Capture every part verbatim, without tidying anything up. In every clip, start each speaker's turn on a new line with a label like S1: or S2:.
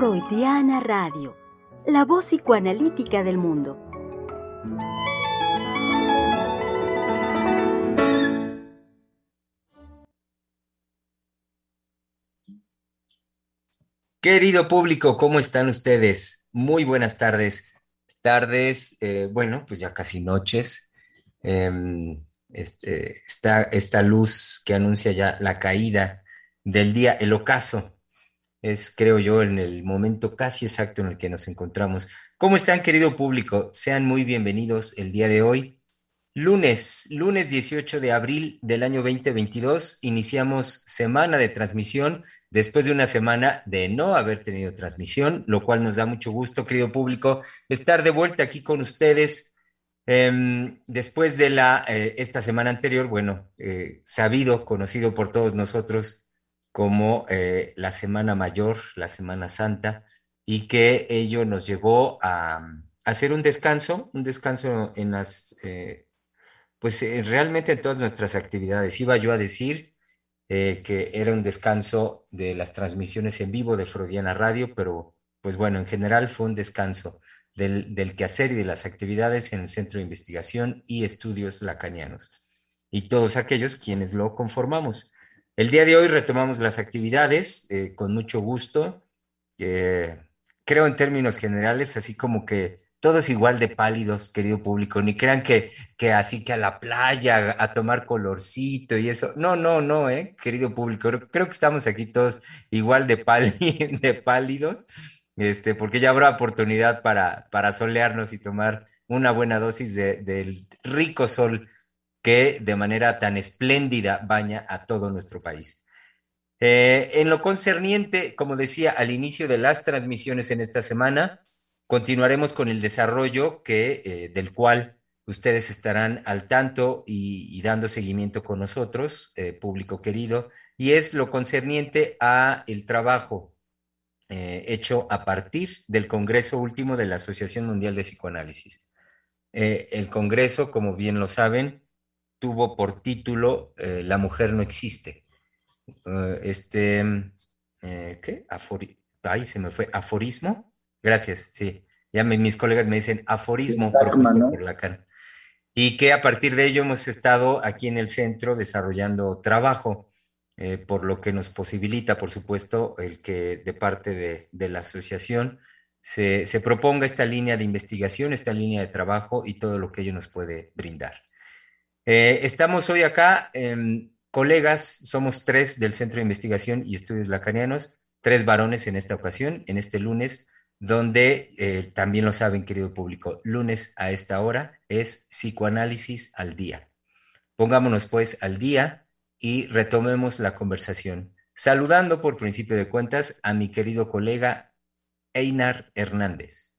S1: Freudiana Radio, la voz psicoanalítica del mundo.
S2: Querido público, ¿cómo están ustedes? Muy buenas tardes. Tardes, eh, bueno, pues ya casi noches. Em, este, esta, esta luz que anuncia ya la caída del día, el ocaso, es, creo yo, en el momento casi exacto en el que nos encontramos. ¿Cómo están, querido público? Sean muy bienvenidos el día de hoy. Lunes, lunes dieciocho de abril del año dos mil veintidós, iniciamos semana de transmisión después de una semana de no haber tenido transmisión, lo cual nos da mucho gusto, querido público, estar de vuelta aquí con ustedes. Em, después de la, eh, esta semana anterior, bueno, eh, sabido, conocido por todos nosotros como eh, la Semana Mayor, la Semana Santa, y que ello nos llevó a, a hacer un descanso, un descanso en las... eh, pues eh, realmente en todas nuestras actividades. Iba yo a decir eh, que era un descanso de las transmisiones en vivo de Freudiana Radio, pero pues bueno, en general fue un descanso del, del quehacer y de las actividades en el Centro de Investigación y Estudios Lacanianos y todos aquellos quienes lo conformamos. El día de hoy retomamos las actividades eh, con mucho gusto. Eh, Creo en términos generales, así como que todos igual de pálidos, querido público, ni crean que, que así que a la playa, a tomar colorcito y eso. No, no, no, eh, querido público, creo, creo que estamos aquí todos igual de, páli- de pálidos, este, porque ya habrá oportunidad para, para solearnos y tomar una buena dosis de- del rico sol que de manera tan espléndida baña a todo nuestro país. Eh, en lo concerniente, como decía al inicio de las transmisiones en esta semana, continuaremos con el desarrollo que, eh, del cual ustedes estarán al tanto y, y dando seguimiento con nosotros, eh, público querido, y es lo concerniente a el trabajo eh, hecho a partir del Congreso último de la Asociación Mundial de Psicoanálisis. Eh, el Congreso, como bien lo saben, tuvo por título eh, La mujer no existe. Uh, este, eh, ¿qué? Afori Ay, se me fue. ¿Aforismo? Gracias, sí. Ya me- mis colegas me dicen aforismo
S3: Dogma,
S2: propuesto por
S3: ¿no?
S2: Lacan. Y que a partir de ello hemos estado aquí en el centro desarrollando trabajo, eh, por lo que nos posibilita, por supuesto, el que de parte de, de la asociación se, se proponga esta línea de investigación, esta línea de trabajo y todo lo que ello nos puede brindar. Eh, estamos hoy acá, em, colegas, somos tres del Centro de Investigación y Estudios Lacanianos, tres varones en esta ocasión, en este lunes, donde eh, también lo saben, querido público, lunes a esta hora es psicoanálisis al día. Pongámonos pues al día y retomemos la conversación, saludando por principio de cuentas a mi querido colega Einar Hernández.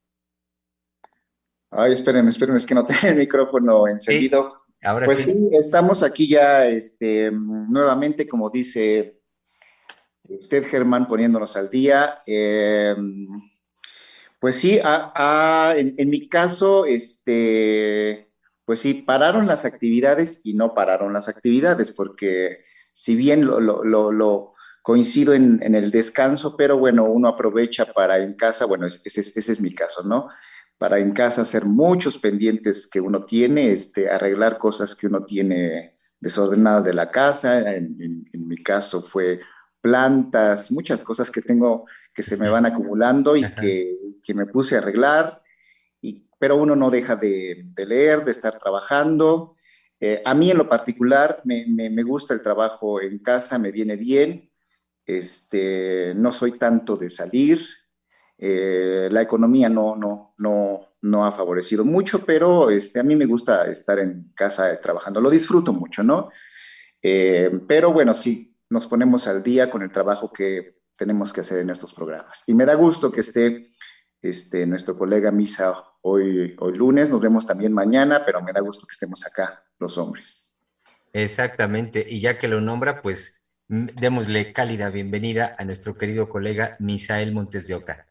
S3: Ay, espérenme, espérenme, es que no tengo el micrófono
S2: Sí,
S3: encendido.
S2: ahora
S3: Pues
S2: sí.
S3: sí, estamos aquí ya este, nuevamente, como dice usted, Germán, poniéndonos al día. Eh, pues sí, a- a- en, en mi caso, este, pues sí, pararon las actividades y no pararon las actividades, porque si bien lo, lo- lo- lo coincido en, en el descanso, pero bueno, uno aprovecha para en casa, bueno, es- ese, es ese es mi caso, ¿no? Para en casa hacer muchos pendientes que uno tiene, este, arreglar cosas que uno tiene desordenadas de la casa. En, en- en mi caso fue plantas, muchas cosas que tengo que se me van acumulando y que, que me puse a arreglar, y, pero uno no deja de, de leer, de estar trabajando. Eh, a mí en lo particular me, me, me gusta el trabajo en casa, me viene bien, este, no soy tanto de salir. Eh, la economía no, no, no, no ha favorecido mucho, pero este, a mí me gusta estar en casa trabajando, lo disfruto mucho, ¿no? Eh, pero bueno, sí, nos ponemos al día con el trabajo que tenemos que hacer en estos programas. Y me da gusto que esté este, nuestro colega Misa hoy, hoy lunes, nos vemos también mañana, pero me da gusto que estemos acá los hombres.
S2: Exactamente, y ya que lo nombra, pues mm, démosle cálida bienvenida a nuestro querido colega Misael Montes de Oca.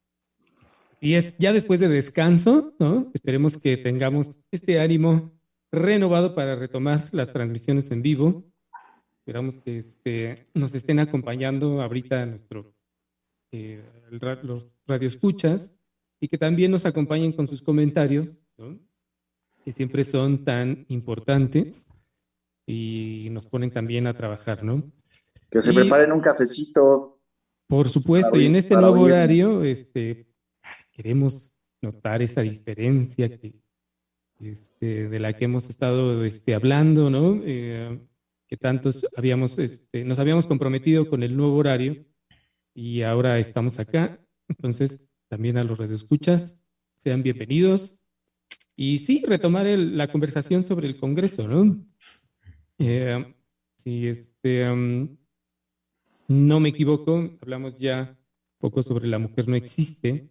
S4: Y es ya después de descanso, ¿no? Esperemos que tengamos este ánimo renovado para retomar las transmisiones en vivo. Esperamos que este, nos estén acompañando ahorita nuestro eh, el ra- los radioescuchas y que también nos acompañen con sus comentarios, ¿no? Que siempre son tan importantes y nos ponen también a trabajar, ¿no?
S3: Que se
S4: Y
S3: preparen un cafecito
S4: por
S3: para
S4: supuesto, y en
S3: oír,
S4: este
S3: para
S4: nuevo
S3: oírnos.
S4: horario, este, queremos notar esa diferencia que, este, de la que hemos estado este, hablando, ¿no? Eh, que tantos habíamos, este, nos habíamos comprometido con el nuevo horario y ahora estamos acá. Entonces, también a los radioescuchas, sean bienvenidos. Y sí, retomar el- la conversación sobre el Congreso, ¿no? Eh, sí, este, um, no me equivoco, hablamos ya un poco sobre La mujer no existe.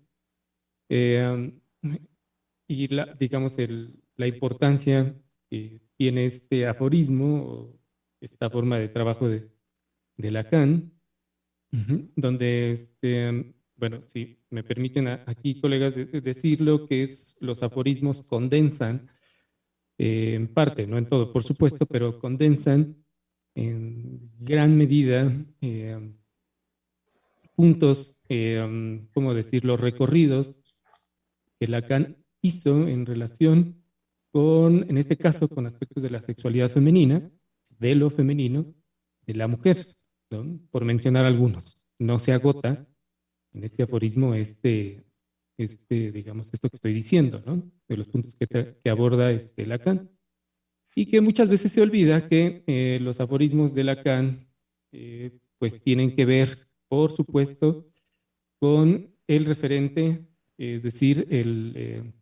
S4: Eh, y la, digamos el, la importancia que tiene este aforismo o esta forma de trabajo de, de Lacan, ujú, donde, este, bueno, si me permiten a- aquí, colegas, de- de decirlo, que es los aforismos condensan, eh, en parte, no en todo, por supuesto, pero condensan en gran medida eh, puntos, eh, ¿cómo decirlo?, recorridos que Lacan hizo en relación con, en este caso, con aspectos de la sexualidad femenina, de lo femenino, de la mujer, ¿no? Por mencionar algunos. No se agota en este aforismo este, este, digamos, esto que estoy diciendo, ¿no? De los puntos que, tra- que aborda este Lacan. Y que muchas veces se olvida que eh, los aforismos de Lacan, eh, pues tienen que ver, por supuesto, con el referente, es decir, el, eh,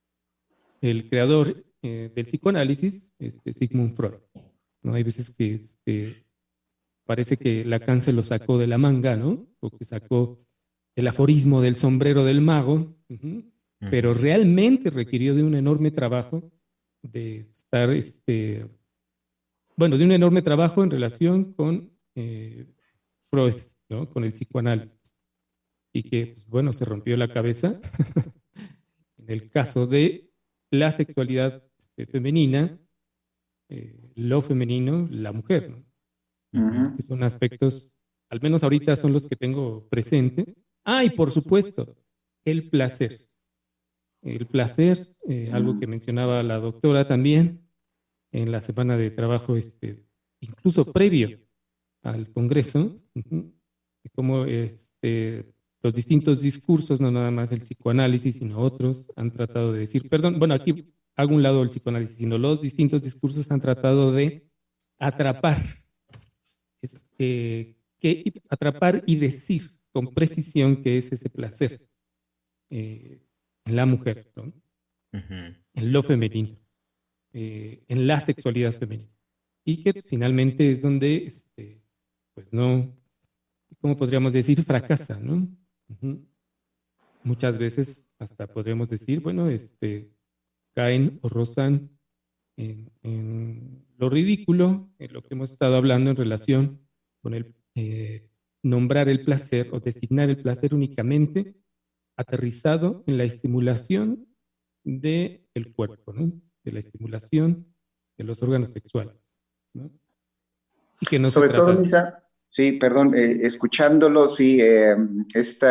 S4: el creador eh, del psicoanálisis, este, Sigmund Freud. ¿No? Hay veces que este, parece que Lacan se lo sacó de la manga, ¿no? O que sacó el aforismo del sombrero del mago, uh-huh, pero
S2: Ujú.
S4: realmente requirió de un enorme trabajo de estar, este, bueno, de un enorme trabajo en relación con eh, Freud, ¿no? Con el psicoanálisis. Y que, pues, bueno, se rompió la cabeza en el caso de la sexualidad este, femenina, eh, lo femenino, la mujer, ¿no?
S2: Ujú.
S4: Que son aspectos, al menos ahorita son los que tengo presentes. Ah, y por supuesto, el placer. El placer, eh, algo que mencionaba la doctora también en la semana de trabajo, este, incluso previo al Congreso, uh-huh, de cómo este, los distintos discursos, no nada más el psicoanálisis, sino otros, han tratado de decir, perdón, bueno, aquí hago un lado el psicoanálisis, sino los distintos discursos han tratado de atrapar, es, eh, que, atrapar y decir con precisión qué es ese placer eh, en la mujer, ¿no?
S2: Ujú.
S4: En lo femenino, eh, en la sexualidad femenina. Y que finalmente es donde, este, pues no, ¿cómo podríamos decir? Fracasa, ¿no? Ujú. Muchas veces hasta podríamos decir, bueno, este, caen o rozan en, en lo ridículo, en lo que hemos estado hablando en relación con el eh, nombrar el placer o designar el placer únicamente aterrizado en la estimulación del cuerpo, ¿no? De la estimulación de los órganos sexuales, ¿no? Y que no se
S3: Sobre todo,
S4: trata de...
S3: Misa, sí, perdón, eh, escuchándolo, sí, eh, este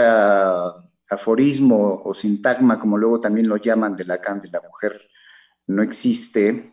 S3: aforismo o sintagma, como luego también lo llaman de Lacan, de la mujer, no existe.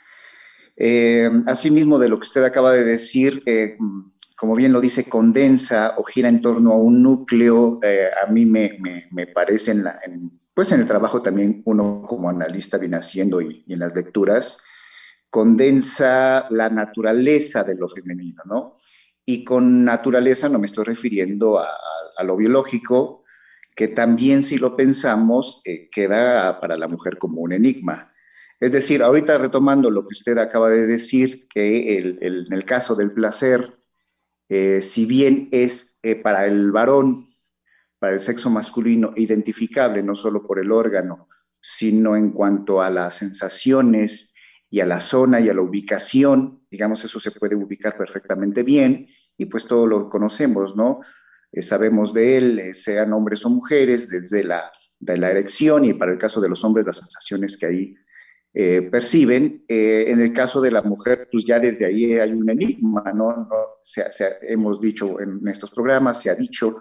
S3: Eh, asimismo, de lo que usted acaba de decir, eh, como bien lo dice, condensa o gira en torno a un núcleo, eh, a mí me, me, me parece, en la, en, pues en el trabajo también uno como analista viene haciendo y, y en las lecturas, condensa la naturaleza de lo femenino, ¿no? Y con naturaleza no me estoy refiriendo a, a lo biológico, que también si lo pensamos eh, queda para la mujer como un enigma. Es decir, ahorita retomando lo que usted acaba de decir, que el, el, en el caso del placer, eh, si bien es eh, para el varón, para el sexo masculino, identificable no solo por el órgano, sino en cuanto a las sensaciones y a la zona y a la ubicación, digamos, eso se puede ubicar perfectamente bien y pues todo lo conocemos, ¿no? Eh, sabemos de él, eh, sean hombres o mujeres, desde la, de la erección y para el caso de los hombres, las sensaciones que ahí eh, perciben. Eh, en el caso de la mujer, pues ya desde ahí hay un enigma, ¿no? no se, se, hemos dicho en estos programas, se ha dicho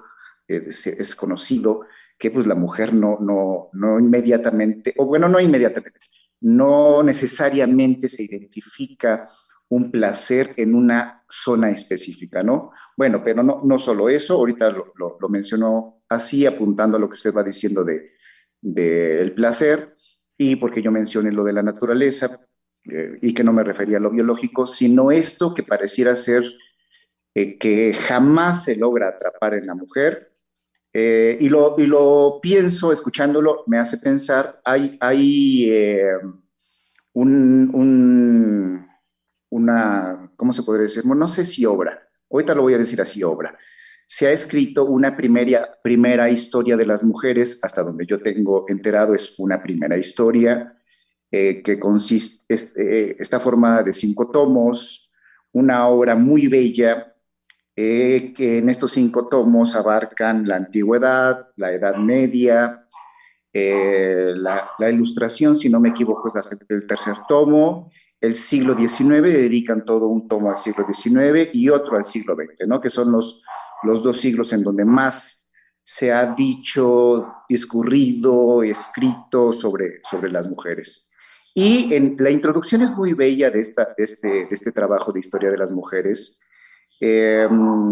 S3: es, es conocido que pues la mujer no, no, no inmediatamente, o bueno, no inmediatamente, no necesariamente se identifica un placer en una zona específica, ¿no? Bueno, pero no, no solo eso, ahorita lo, lo, lo mencionó así, apuntando a lo que usted va diciendo de, de el placer, y porque yo mencioné lo de la naturaleza, eh, y que no me refería a lo biológico, sino esto que pareciera ser eh, que jamás se logra atrapar en la mujer. Eh, y, lo, y lo pienso, escuchándolo, me hace pensar, hay, hay eh, un, un, una, ¿cómo se podría decir? Bueno, no sé si obra, ahorita lo voy a decir así, obra. Se ha escrito una primera, primera historia de las mujeres, hasta donde yo tengo enterado es una primera historia eh, que consiste, es, eh, está formada de cinco tomos, una obra muy bella, eh, que en estos cinco tomos abarcan la antigüedad, la Edad Media, eh, la, la, ilustración, si no me equivoco, es la, el tercer tomo, el siglo diecinueve, dedican todo un tomo al siglo diecinueve y otro al siglo veinte, ¿no? Que son los, los dos siglos en donde más se ha dicho, discurrido, escrito sobre, sobre las mujeres. Y en, la introducción es muy bella de, esta, de, este, de este trabajo de historia de las mujeres, eh,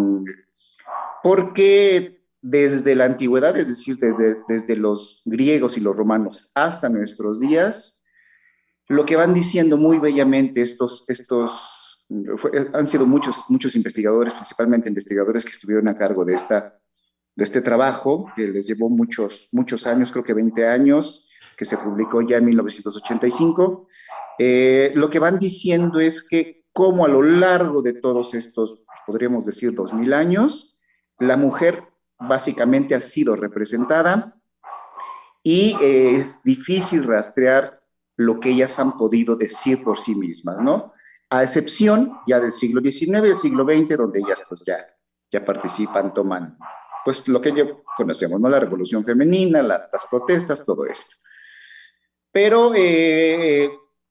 S3: porque desde la antigüedad, es decir, desde, desde los griegos y los romanos hasta nuestros días, lo que van diciendo muy bellamente estos, estos fue, han sido muchos, muchos investigadores, principalmente investigadores que estuvieron a cargo de, esta, de este trabajo, que les llevó muchos, muchos años, creo que veinte años, que se publicó ya en mil novecientos ochenta y cinco. Eh, lo que van diciendo es que como a lo largo de todos estos, podríamos decir, dos mil años, la mujer básicamente ha sido representada y eh, es difícil rastrear lo que ellas han podido decir por sí mismas, ¿no? A excepción ya del siglo diecinueve y el siglo veinte, donde ellas pues ya, ya participan, toman, pues lo que ya conocemos, ¿no? La revolución femenina, la, las protestas, todo esto. Pero eh,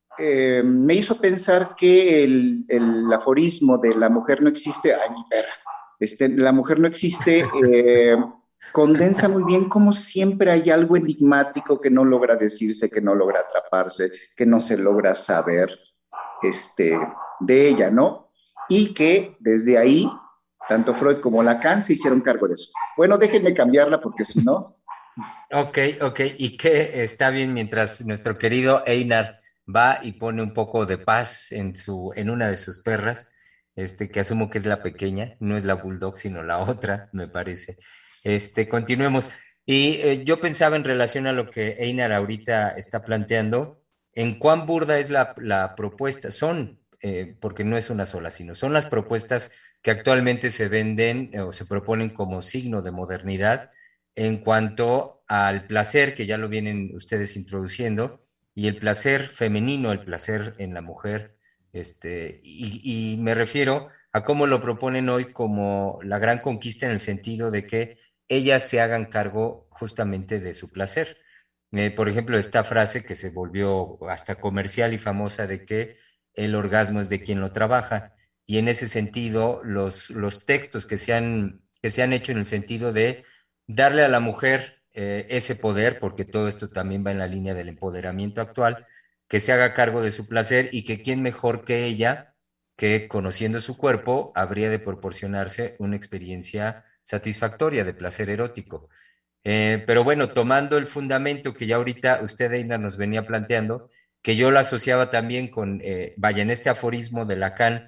S3: eh, me hizo pensar que el, el aforismo de la mujer no existe, ay, mi perra, este, la mujer no existe, eh, condensa muy bien cómo siempre hay algo enigmático que no logra decirse, que no logra atraparse, que no se logra saber este, de ella, ¿no? Y que desde ahí, tanto Freud como Lacan se hicieron cargo de eso. Bueno, déjenme cambiarla porque si no...
S2: Ok, ok, y que está bien mientras nuestro querido Einar va y pone un poco de paz en, su, en una de sus perras, este, que asumo que es la pequeña, no es la bulldog, sino la otra, me parece. Este, continuemos. Y eh, yo pensaba en relación a lo que Einar ahorita está planteando, en cuán burda es la, la propuesta. Son, eh, porque no es una sola, sino son las propuestas que actualmente se venden eh, o se proponen como signo de modernidad en cuanto al placer, que ya lo vienen ustedes introduciendo, y el placer femenino, el placer en la mujer, este, y, y me refiero a cómo lo proponen hoy como la gran conquista en el sentido de que ellas se hagan cargo justamente de su placer. Eh, por ejemplo, esta frase que se volvió hasta comercial y famosa de que el orgasmo es de quien lo trabaja. Y en ese sentido, los, los textos que se han, que se han hecho en el sentido de darle a la mujer eh, ese poder, porque todo esto también va en la línea del empoderamiento actual, que se haga cargo de su placer y que quién mejor que ella, que conociendo su cuerpo, habría de proporcionarse una experiencia satisfactoria de placer erótico. Eh, pero bueno, tomando el fundamento que ya ahorita usted, Eina, nos venía planteando, que yo lo asociaba también con, eh, vaya, en este aforismo de Lacan,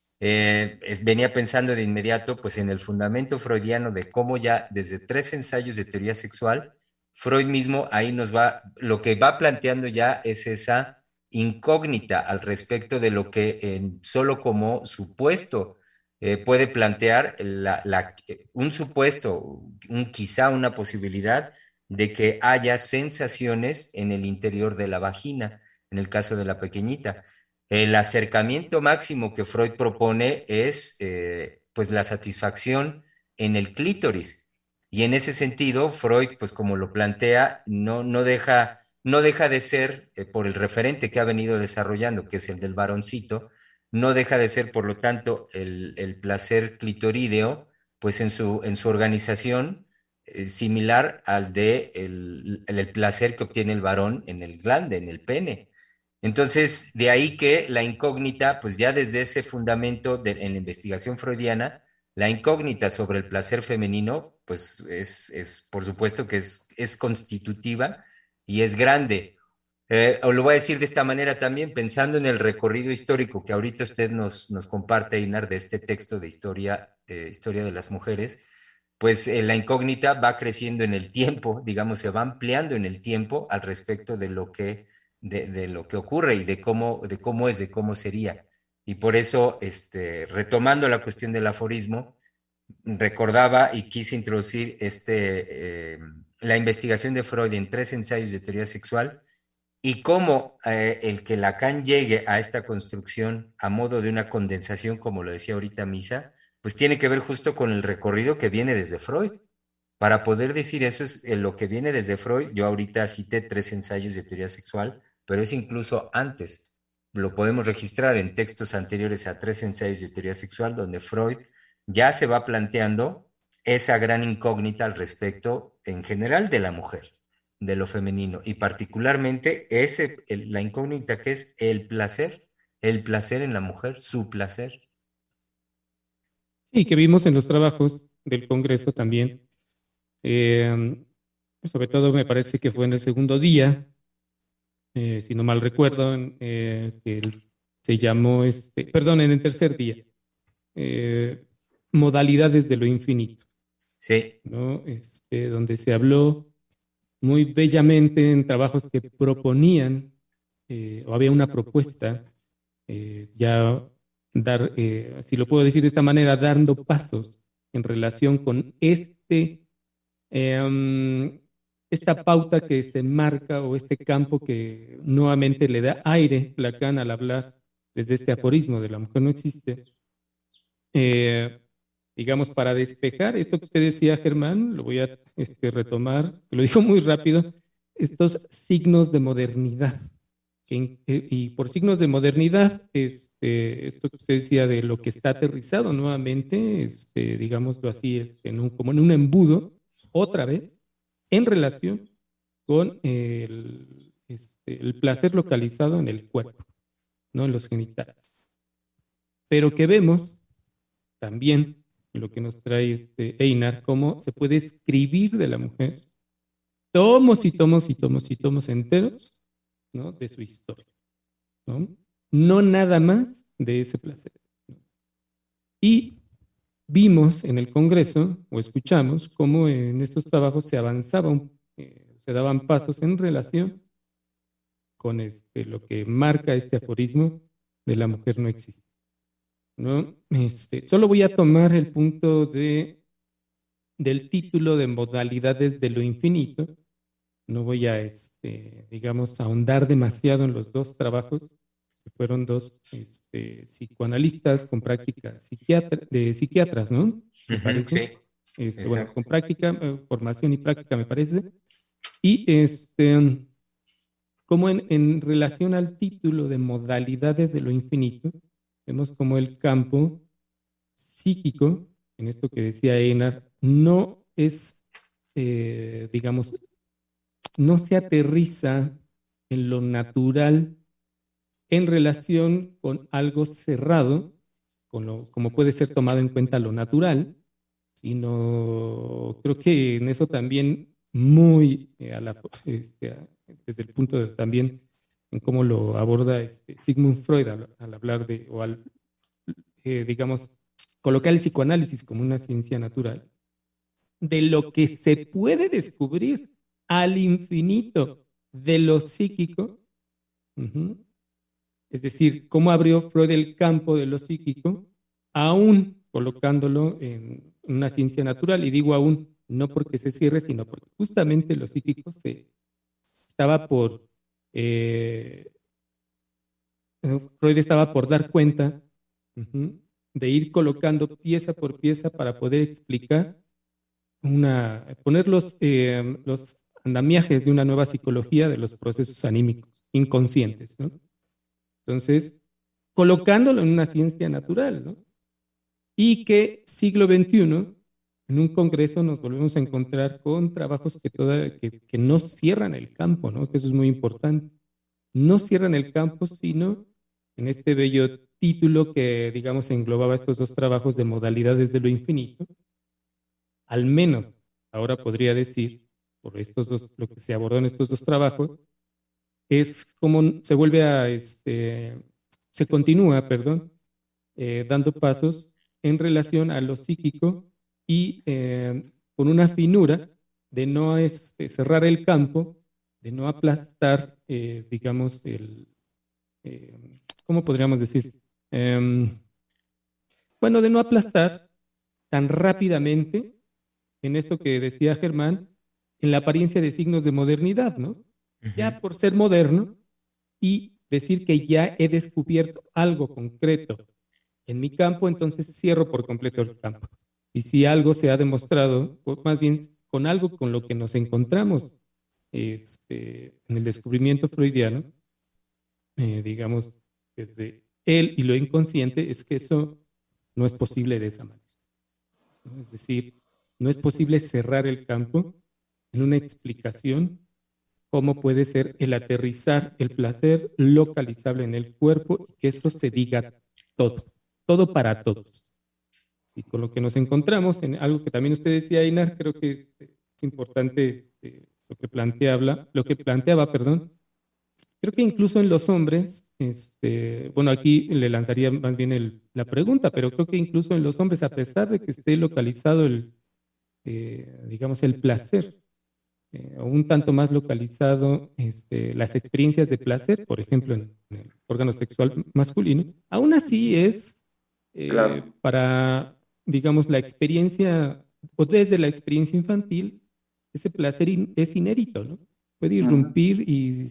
S2: eh, es, venía pensando de inmediato pues en el fundamento freudiano de cómo ya desde tres ensayos de teoría sexual, Freud mismo ahí nos va, lo que va planteando ya es esa incógnita al respecto de lo que en, solo como supuesto eh, puede plantear la, la, un supuesto, un quizá una posibilidad de que haya sensaciones en el interior de la vagina, en el caso de la pequeñita. El acercamiento máximo que Freud propone es eh, pues la satisfacción en el clítoris. Y en ese sentido, Freud, pues como lo plantea, no, no, deja, no deja de ser, eh, por el referente que ha venido desarrollando, que es el del varoncito, no deja de ser, por lo tanto, el, el placer clitorídeo, pues en su, en su organización eh, similar al de el, el placer que obtiene el varón en el glande, en el pene. Entonces, de ahí que la incógnita, pues ya desde ese fundamento de, en la investigación freudiana, la incógnita sobre el placer femenino, pues es, es por supuesto que es, es constitutiva y es grande. Eh, o lo voy a decir de esta manera también, pensando en el recorrido histórico que ahorita usted nos, nos comparte, Inar, de este texto de historia, eh, historia de las mujeres, pues eh, la incógnita va creciendo en el tiempo, digamos, se va ampliando en el tiempo al respecto de lo que, de, de lo que ocurre y de cómo, de cómo es, de cómo sería. Y por eso, este, retomando la cuestión del aforismo, recordaba y quise introducir este, eh, la investigación de Freud en tres ensayos de teoría sexual y cómo eh, el que Lacan llegue a esta construcción a modo de una condensación, como lo decía ahorita Misa, pues tiene que ver justo con el recorrido que viene desde Freud. Para poder decir eso es eh, lo que viene desde Freud. Yo ahorita cité tres ensayos de teoría sexual, pero es incluso antes. Lo podemos registrar en textos anteriores a tres ensayos de teoría sexual, donde Freud ya se va planteando esa gran incógnita al respecto en general de la mujer, de lo femenino, y particularmente ese, el- la incógnita que es el placer, el placer en la mujer, su placer.
S4: Y que vimos en los trabajos del Congreso también. Eh, Sobre todo me parece que fue en el segundo día, eh, si no mal recuerdo, en, eh, que el- se llamó, este, perdón, en el tercer día, eh, modalidades de lo infinito,
S2: Sí,
S4: ¿no? Este, donde se habló muy bellamente en trabajos que proponían, eh, o había una propuesta, eh, ya dar, eh, si lo puedo decir de esta manera, dando pasos en relación con este eh, esta pauta que se marca o este campo que nuevamente le da aire Lacan al hablar desde este aforismo de la mujer no existe, eh, digamos, para despejar esto que usted decía, Germán, lo voy a este, retomar, lo dijo muy rápido, estos signos de modernidad. Que, eh, y por signos de modernidad, este, esto que usted decía de lo que está aterrizado nuevamente, este, digámoslo así, este, en un, como en un embudo, otra vez, en relación con el, este, el placer localizado en el cuerpo, no en los genitales. Pero que vemos también lo que nos trae este Einar, cómo se puede escribir de la mujer tomos y tomos y tomos y tomos enteros, ¿no? De su historia, ¿no? No nada más de ese placer. Y vimos en el Congreso, o escuchamos, cómo en estos trabajos se avanzaba, eh, se daban pasos en relación con este, lo que marca este aforismo de la mujer no existe, ¿no? Este, solo voy a tomar el punto de, del título de modalidades de lo infinito. No voy a, este, digamos, ahondar demasiado en los dos trabajos, que fueron dos este, psicoanalistas con práctica psiquiatra, de psiquiatras, ¿no? Me
S2: ujú, sí,
S4: parece. Este, bueno, con
S2: exacto.
S4: práctica, eh, formación y práctica, me parece. Y este, como en, en relación al título de modalidades de lo infinito, vemos como el campo psíquico, en esto que decía Einar, no es, eh, digamos, no se aterriza en lo natural en relación con algo cerrado, con lo, como puede ser tomado en cuenta lo natural, sino creo que en eso también muy eh, a la, este, a, desde el punto de también en cómo lo aborda este Sigmund Freud al, al hablar de, o al, eh, digamos, colocar el psicoanálisis como una ciencia natural, de lo que se puede descubrir al infinito de lo psíquico. Uh-huh. Es decir, cómo abrió Freud el campo de lo psíquico, aún colocándolo en una ciencia natural. Y digo aún, no porque se cierre, sino porque justamente lo psíquico se estaba por, eh, Freud estaba por dar cuenta uh-huh, de ir colocando pieza por pieza para poder explicar una, poner los, eh, los andamiajes de una nueva psicología de los procesos anímicos inconscientes, ¿no? Entonces, colocándolo en una ciencia natural, ¿no? Y que siglo veintiuno, en un congreso nos volvemos a encontrar con trabajos que, toda, que, que no cierran el campo, ¿no? Que eso es muy importante. No cierran el campo, sino en este bello título que, digamos, englobaba estos dos trabajos de modalidades de lo infinito, al menos ahora podría decir, por estos dos, lo que se abordó en estos dos trabajos, es como se vuelve a, este, se continúa, perdón, eh, dando pasos en relación a lo psíquico y eh, con una finura de no este, cerrar el campo, de no aplastar, eh, digamos, el, eh, ¿cómo podríamos decir? Eh, bueno, de no aplastar tan rápidamente en esto que decía Germán, en la apariencia de signos de modernidad, ¿no? Ya
S2: Ujú.
S4: por ser moderno y decir que ya he descubierto algo concreto en mi campo, entonces cierro por completo el campo. Y si algo se ha demostrado, o más bien con algo con lo que nos encontramos este, en el descubrimiento freudiano, eh, digamos, desde él y lo inconsciente, es que eso no es posible de esa manera, ¿no? Es decir, no es posible cerrar el campo en una explicación cómo puede ser el aterrizar el placer localizable en el cuerpo y que eso se diga todo, todo para todos. Y con lo que nos encontramos en algo que también usted decía, Einar, creo que es, es importante eh, lo que planteaba, lo que planteaba, perdón. Creo que incluso en los hombres, este, bueno, aquí le lanzaría más bien el, la pregunta, pero creo que incluso en los hombres, a pesar de que esté localizado el, eh, digamos, el placer, eh, o un tanto más localizado este, las experiencias de placer, por ejemplo, en, en el órgano sexual masculino, aún así es eh,
S3: Claro.
S4: para, digamos, la experiencia, o desde la experiencia infantil, ese placer in, es inédito, ¿no? Puede
S3: Ujú,
S4: irrumpir y,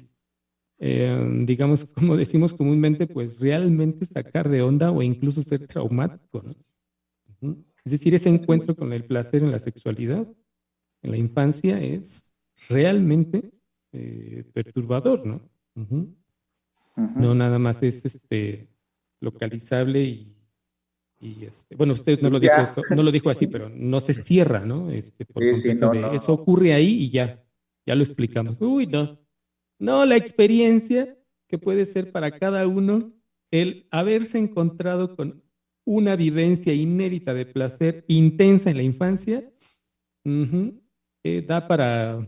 S4: eh, digamos, como decimos comúnmente, pues realmente sacar de onda o incluso ser traumático, ¿no? Ujú. Es decir, ese encuentro con el placer en la sexualidad en la infancia es realmente eh, perturbador, ¿no? Ujú. No
S3: ujú.
S4: nada más es este localizable y, y, este, bueno, usted no lo
S3: Y
S4: dijo
S3: ya,
S4: esto, no lo dijo así, pero no se cierra, ¿no? Este, por
S3: sí, sí,
S4: completo
S3: no,
S4: de
S3: no,
S4: eso
S3: no.
S4: ocurre ahí y ya, ya lo explicamos. Uy, no. No, la experiencia que puede ser para cada uno el haberse encontrado con una vivencia inédita de placer intensa en la infancia, ujú, eh, da para,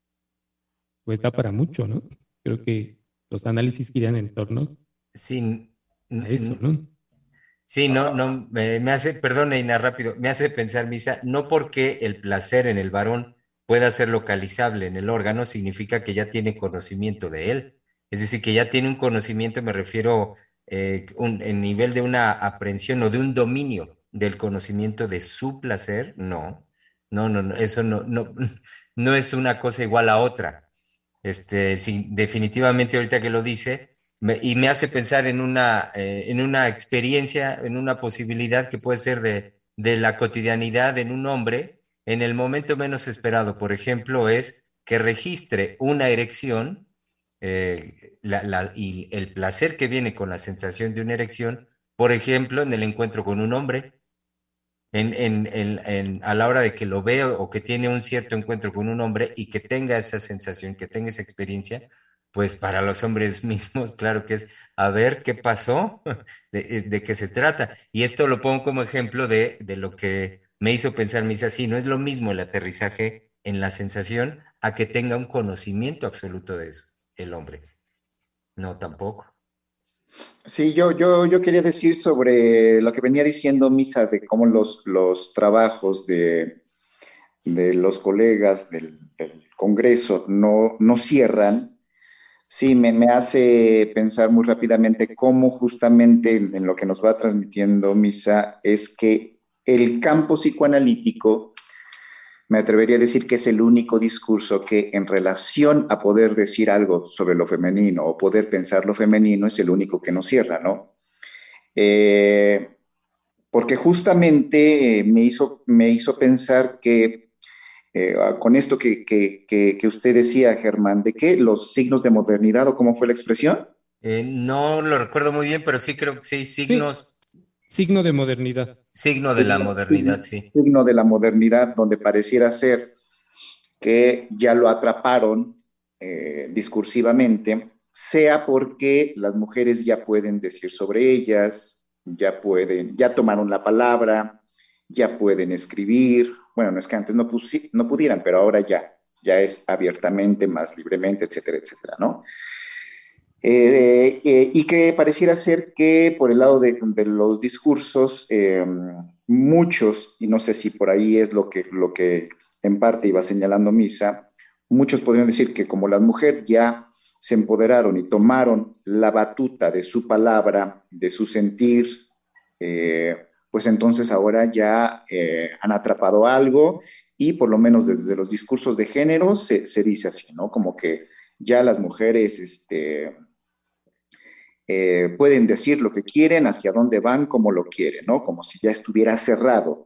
S4: pues da para mucho, ¿no? Creo que los análisis giran en torno
S2: Sí, n-
S4: a eso,
S2: n-
S4: ¿no?
S2: sí, no, no, me, me hace, perdón, Eina, rápido, me hace pensar, Misa, no porque el placer en el varón pueda ser localizable en el órgano, significa que ya tiene conocimiento de él. Es decir, que ya tiene un conocimiento, me refiero eh, un, en nivel de una aprehensión o de un dominio del conocimiento de su placer, no, no, no, no, eso no, no, no es una cosa igual a otra. Este, sí, definitivamente ahorita que lo dice, me- y me hace pensar en una, eh, en una experiencia, en una posibilidad que puede ser de, de la cotidianidad en un hombre en el momento menos esperado. Por ejemplo, es que registre una erección eh, la- la- y el placer que viene con la sensación de una erección, por ejemplo, en el encuentro con un hombre en, en, en, en- a la hora de que lo veo o que tiene un cierto encuentro con un hombre y que tenga esa sensación, que tenga esa experiencia, pues para los hombres mismos, claro que es a ver qué pasó, de, de qué se trata. Y esto lo pongo como ejemplo de, de lo que me hizo pensar, me dice así, no es lo mismo el aterrizaje en la sensación a que tenga un conocimiento absoluto de eso, el hombre. No, tampoco.
S3: Sí, yo, yo, yo quería decir sobre lo que venía diciendo Misa, de cómo los, los trabajos de, de los colegas del, del Congreso no, no cierran. Sí, me, me hace pensar muy rápidamente cómo justamente en, en lo que nos va transmitiendo Misa es que el campo psicoanalítico, me atrevería a decir que es el único discurso que en relación a poder decir algo sobre lo femenino o poder pensar lo femenino es el único que no cierra, ¿no? Eh, porque justamente eh, me hizo, me hizo pensar que eh, con esto que, que, que, que usted decía, Germán, de que los signos de modernidad o cómo fue la expresión.
S2: Eh, no lo recuerdo muy bien, pero sí creo que sí,
S4: Sí,
S2: signos.
S4: Signo de modernidad.
S2: Signo de la modernidad, sí.
S3: Signo de la modernidad, donde pareciera ser que ya lo atraparon eh, discursivamente, sea porque las mujeres ya pueden decir sobre ellas, ya pueden, ya tomaron la palabra, ya pueden escribir. Bueno, no es que antes no, pusi- no pudieran, pero ahora ya, ya es abiertamente, más libremente, etcétera, etcétera, ¿no? Eh, eh, y que pareciera ser que por el lado de, de los discursos, eh, muchos, y no sé si por ahí es lo que, lo que en parte iba señalando Misa, muchos podrían decir que como las mujeres ya se empoderaron y tomaron la batuta de su palabra, de su sentir, eh, pues entonces ahora ya eh, han atrapado algo y por lo menos desde los discursos de género se, se dice así, ¿no? Como que ya las mujeres, este, eh, pueden decir lo que quieren, hacia dónde van, como lo quieren, ¿no? Como si ya estuviera cerrado.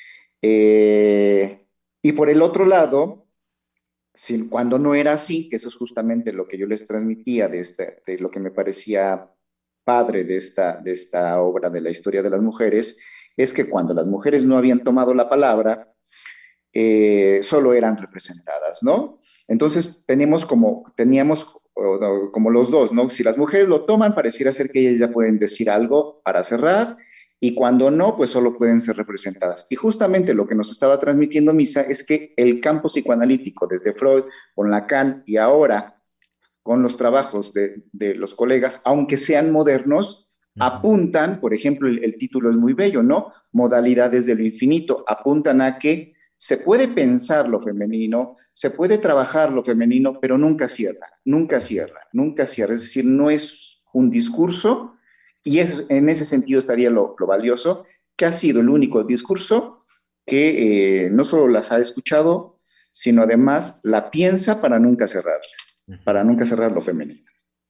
S3: Eh, y por el otro lado, si, cuando no era así, que eso es justamente lo que yo les transmitía de, este, de lo que me parecía padre de esta, de esta obra de la historia de las mujeres, es que cuando las mujeres no habían tomado la palabra, eh, solo eran representadas, ¿no? Entonces tenemos como, teníamos como los dos, ¿no? Si las mujeres lo toman, pareciera ser que ellas ya pueden decir algo para cerrar, y cuando no, pues solo pueden ser representadas. Y justamente lo que nos estaba transmitiendo Misa es que el campo psicoanalítico, desde Freud, con Lacan y ahora con los trabajos de, de los colegas, aunque sean modernos, uh-huh. apuntan, por ejemplo, el, el título es muy bello, ¿no? Modalidades de lo infinito, apuntan a que se puede pensar lo femenino, se puede trabajar lo femenino, pero nunca cierra, nunca cierra, nunca cierra. Es decir, no es un discurso, y es, en ese sentido estaría lo, lo valioso, que ha sido el único discurso que eh, no solo las ha escuchado, sino además la piensa para nunca cerrarla, para nunca cerrar lo femenino.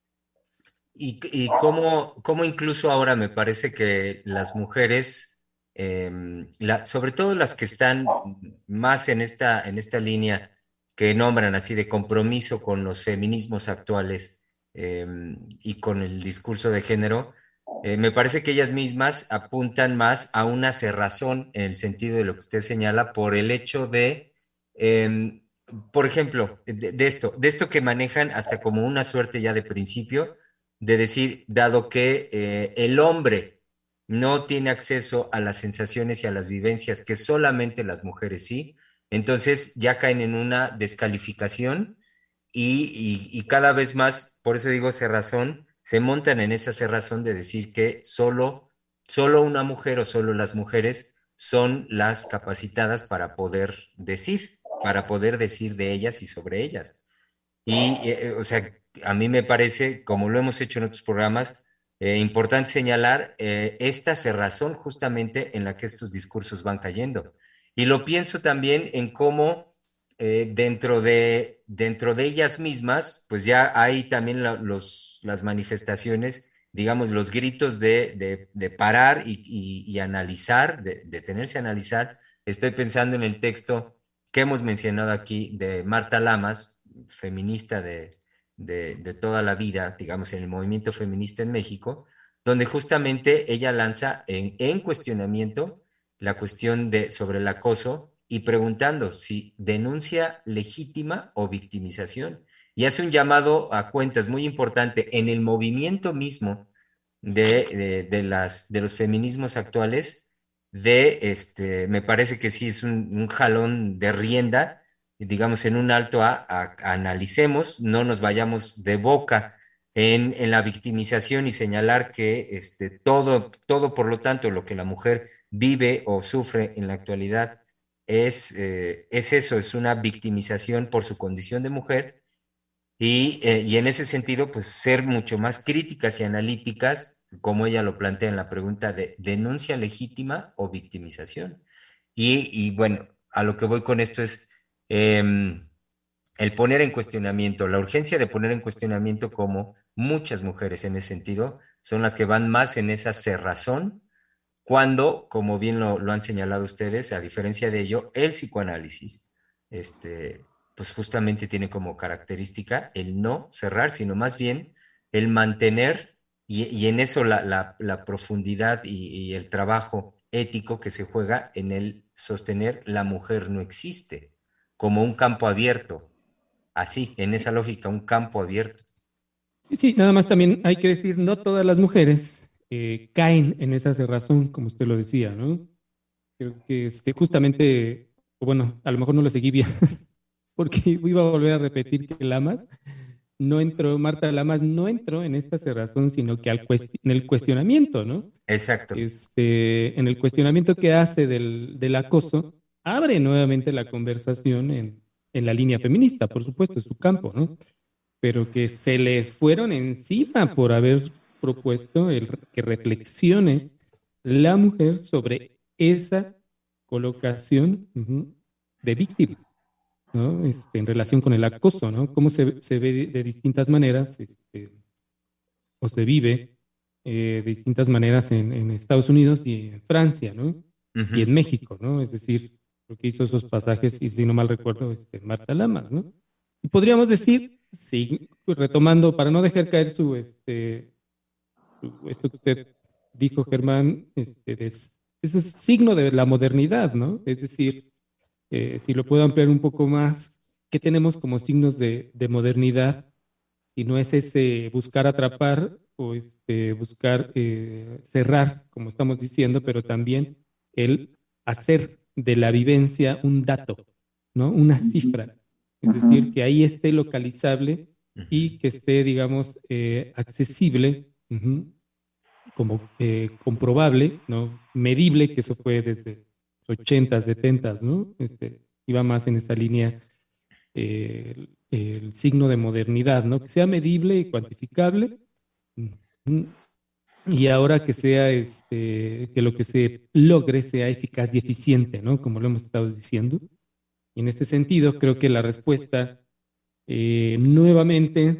S2: Y, y cómo, cómo incluso ahora me parece que las mujeres, eh, la, sobre todo las que están más en esta, en esta línea que nombran así de compromiso con los feminismos actuales eh, y con el discurso de género, eh, me parece que ellas mismas apuntan más a una cerrazón en el sentido de lo que usted señala por el hecho de, eh, por ejemplo, de, de esto, de esto que manejan hasta como una suerte ya de principio, de decir, dado que eh, el hombre no tiene acceso a las sensaciones y a las vivencias que solamente las mujeres sí, entonces ya caen en una descalificación y, y, y cada vez más, por eso digo cerrazón, se montan en esa cerrazón de decir que solo, solo una mujer o solo las mujeres son las capacitadas para poder decir, para poder decir de ellas y sobre ellas. Y, eh, o sea, a mí me parece, como lo hemos hecho en otros programas, eh, importante señalar eh, esta cerrazón justamente en la que estos discursos van cayendo. Y lo pienso también en cómo eh, dentro de, dentro de ellas mismas, pues ya hay también la, los, las manifestaciones, digamos, los gritos de, de, de parar y, y, y analizar, de detenerse a analizar. Estoy pensando en el texto que hemos mencionado aquí de Marta Lamas, feminista de, de, de toda la vida, digamos, en el movimiento feminista en México, donde justamente ella lanza en, en cuestionamiento la cuestión de, sobre el acoso y preguntando si denuncia legítima o victimización. Y hace un llamado a cuentas muy importante en el movimiento mismo de, de, de, las, de los feminismos actuales, de, este, me parece que sí es un, un jalón de rienda, digamos, en un alto a, a, a analicemos, no nos vayamos de boca en, en la victimización y señalar que este, todo, todo, por lo tanto, lo que la mujer vive o sufre en la actualidad es, eh, es eso, es una victimización por su condición de mujer y, eh, y en ese sentido, pues ser mucho más críticas y analíticas, como ella lo plantea en la pregunta de denuncia legítima o victimización. Y, y bueno, a lo que voy con esto es eh, el poner en cuestionamiento, la urgencia de poner en cuestionamiento cómo muchas mujeres en ese sentido son las que van más en esa cerrazón, cuando, como bien lo, lo han señalado ustedes, a diferencia de ello, el psicoanálisis, este, pues justamente tiene como característica el no cerrar, sino más bien el mantener Y, y en eso la, la- la profundidad y, y el trabajo ético que se juega en el sostener la mujer no existe, como un campo abierto, así, en esa lógica, un campo abierto.
S4: Y sí, nada más también hay que decir, no todas las mujeres eh, caen en esa cerrazón, como usted lo decía, ¿no? Creo que este, justamente, o bueno, a lo mejor no lo seguí bien, porque iba a volver a repetir que Lamas no entró, Marta Lamas no entró en esta cerrazón, sino que al cuest- en el cuestionamiento, ¿no?
S2: Exacto.
S4: Este, en el cuestionamiento que hace del, del acoso, abre nuevamente la conversación en, en la línea feminista, por supuesto, es su campo, ¿no? Pero que se le fueron encima por haber propuesto el, que reflexione la mujer sobre esa colocación ujú, de víctima, ¿no? Este, en relación con el acoso, ¿no? Cómo se, se ve de, de distintas maneras, este, o se vive eh, de distintas maneras en, en Estados Unidos y en Francia, ¿no? Y
S2: Ujú.
S4: en México, ¿no? Es decir, lo que hizo esos pasajes, y si no mal recuerdo, este, Marta Lamas, ¿no? Y podríamos decir, sí, retomando, para no dejar caer su, este, su- esto que usted dijo, Germán, este, de- eso es signo de la modernidad, ¿no? Es decir, eh, si lo puedo ampliar un poco más, ¿qué tenemos como signos de, de modernidad? Y no es ese buscar atrapar o este, buscar eh, cerrar, como estamos diciendo, pero también el hacer de la vivencia un dato, ¿no? Una cifra. Es decir,
S3: Ujú.
S4: que ahí esté localizable
S2: Ujú.
S4: y que esté, digamos, eh, accesible, ujú, como eh, comprobable, ¿no? Medible, que eso fue desde los ochenta, setenta, ¿no? Este, iba más en esa línea eh, el, el signo de modernidad, ¿no? Que sea medible y cuantificable. Ujú. Y ahora que sea, este, que lo que se logre sea eficaz y eficiente, ¿no? Como lo hemos estado diciendo. Y en este sentido, creo que la respuesta, eh, nuevamente,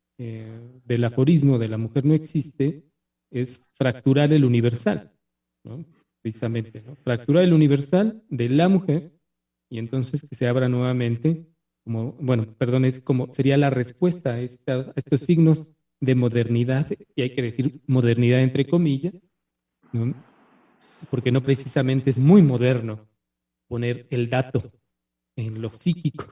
S4: eh, del aforismo de la mujer no existe, es fracturar el universal, ¿no? Precisamente, ¿no? Fracturar el universal de la mujer y entonces que se abra nuevamente, como, bueno, perdón, es como sería la respuesta a, esta- a estos signos de modernidad, y hay que decir modernidad entre comillas, ¿no? Porque no precisamente es muy moderno poner el dato en lo psíquico,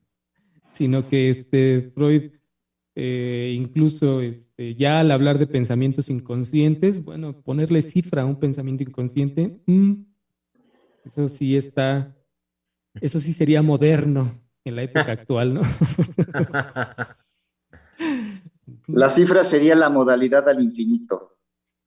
S4: sino que este Freud eh, incluso este, ya al hablar de pensamientos inconscientes, bueno, ponerle cifra a un pensamiento inconsciente, mm, eso sí está, eso sí sería moderno en la época actual, ¿no?
S3: La cifra sería la modalidad al infinito.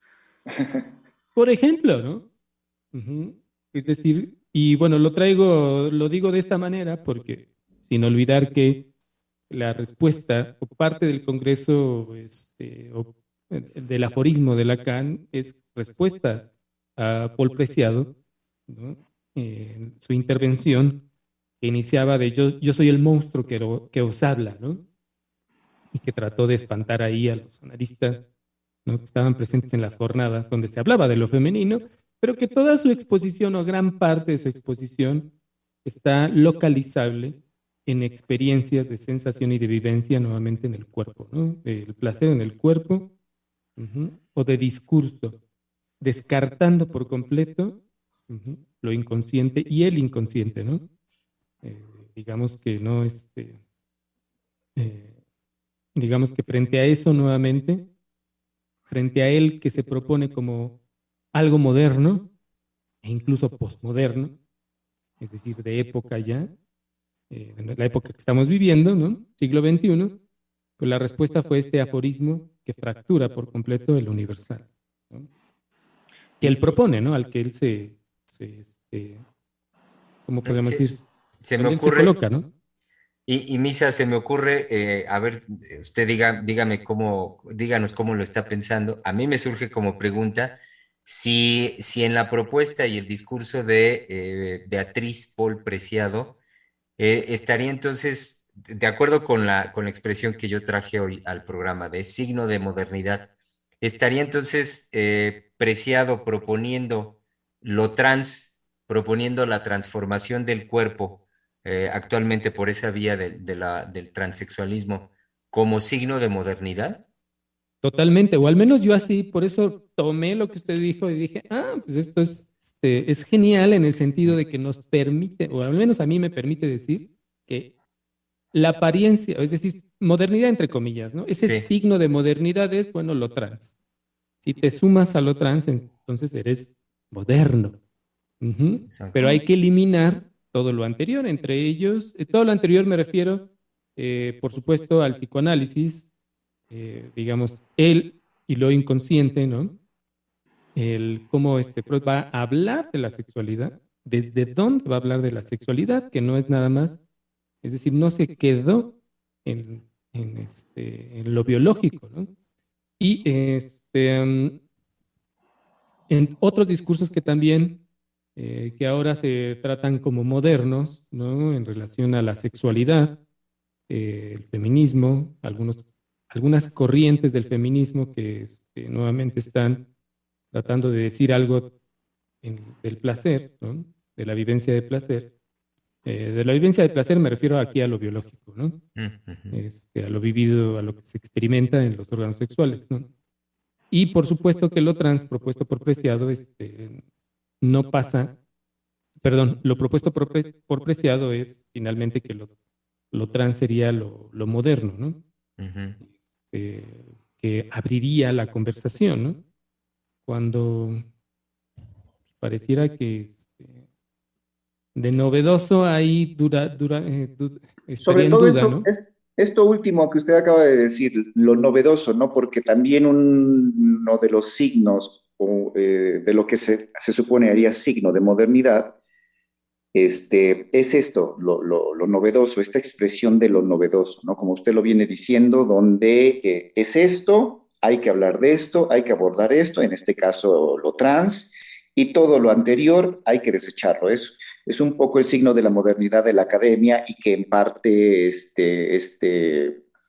S4: Por ejemplo, ¿no? Ujú. Es decir, y bueno, lo traigo, lo digo de esta manera porque sin olvidar que la respuesta o parte del Congreso este, o, eh, del aforismo de Lacan es respuesta a Paul Preciado, ¿no? En su intervención que iniciaba de yo, yo soy el monstruo que, lo- que os habla, ¿no? Y que trató de espantar ahí a los analistas, ¿no? Que estaban presentes en las jornadas donde se hablaba de lo femenino, pero que toda su exposición o gran parte de su exposición está localizable en experiencias de sensación y de vivencia nuevamente en el cuerpo, ¿no? El placer en el cuerpo, ujú, o de discurso, descartando por completo ujú, lo inconsciente y el inconsciente, ¿no? Eh, digamos que no, este, eh, digamos que frente a eso nuevamente, frente a él que se propone como algo moderno e incluso postmoderno, es decir, de época ya, eh, de la época que estamos viviendo, ¿no? Siglo veintiuno, pues la respuesta fue este aforismo que fractura por completo el universal, ¿no? Que él
S2: Y,
S4: propone, ¿no? Al que él se, se este, ¿cómo
S2: y
S4: podemos
S2: se,
S4: decir?
S2: se me
S4: Donde él se
S2: ocurre,
S4: coloca, ¿no?
S2: y, y Misa, se me ocurre, eh, a ver, usted diga, dígame cómo, díganos cómo lo está pensando. A mí me surge como pregunta si, si en la propuesta y el discurso de eh, Beatriz Paul Preciado, Eh, estaría entonces, de acuerdo con la, con la expresión que yo traje hoy al programa de signo de modernidad, estaría entonces eh, Preciado proponiendo lo trans, proponiendo la transformación del cuerpo eh, actualmente por esa vía de, de la, del transexualismo como signo de modernidad.
S4: Totalmente, o al menos yo así, por eso tomé lo que usted dijo y dije, ah, pues esto es, este, es genial en el sentido de que nos permite, o al menos a mí me permite decir que la apariencia, es decir, modernidad entre comillas, ¿no? Ese
S2: Sí,
S4: signo de modernidad es, bueno, lo trans. Si te sumas a lo trans, entonces eres moderno. Ujú. Pero
S2: exacto.
S4: hay que eliminar todo lo anterior, entre ellos, eh, todo lo anterior me refiero, eh, por supuesto, al psicoanálisis, eh, digamos, él y lo inconsciente, ¿no? El cómo este Freud va a hablar de la sexualidad, desde dónde va a hablar de la sexualidad, que no es nada más, es decir, no se quedó en, en, este, en lo biológico, ¿no? Y este, um, en otros discursos que también, eh, que ahora se tratan como modernos, ¿no? En relación a la sexualidad, eh, el feminismo, algunos, algunas corrientes del feminismo que este, nuevamente están tratando de decir algo en- del placer, ¿no? De la vivencia de placer. Eh, de la vivencia de placer me refiero aquí a lo biológico, ¿no?
S2: Mm, ujú.
S4: Este, a lo vivido, a lo que se experimenta en los órganos sexuales, ¿no? Y por supuesto que lo trans propuesto por Preciado este, no pasa, perdón, lo propuesto por, Pre- por Preciado es finalmente que lo, lo trans sería lo, lo moderno, ¿no?
S2: Ujú.
S4: Este, que abriría la conversación, ¿no? Cuando pareciera que este, de novedoso ahí dura, dura, eh, du-
S3: Sobre
S4: estaría en
S3: todo
S4: duda,
S3: esto,
S4: ¿no?
S3: es, esto último que usted acaba de decir, lo novedoso, ¿no? Porque también un- uno de los signos o, eh, de lo que se, se supone haría signo de modernidad, este, es esto, lo, lo, lo novedoso, esta expresión de lo novedoso, ¿no? Como usted lo viene diciendo, donde eh, es esto, hay que hablar de esto, hay que abordar esto, en este caso lo trans, y todo lo anterior hay que desecharlo. Es, es un poco el signo de la modernidad de la academia y que en parte este, este,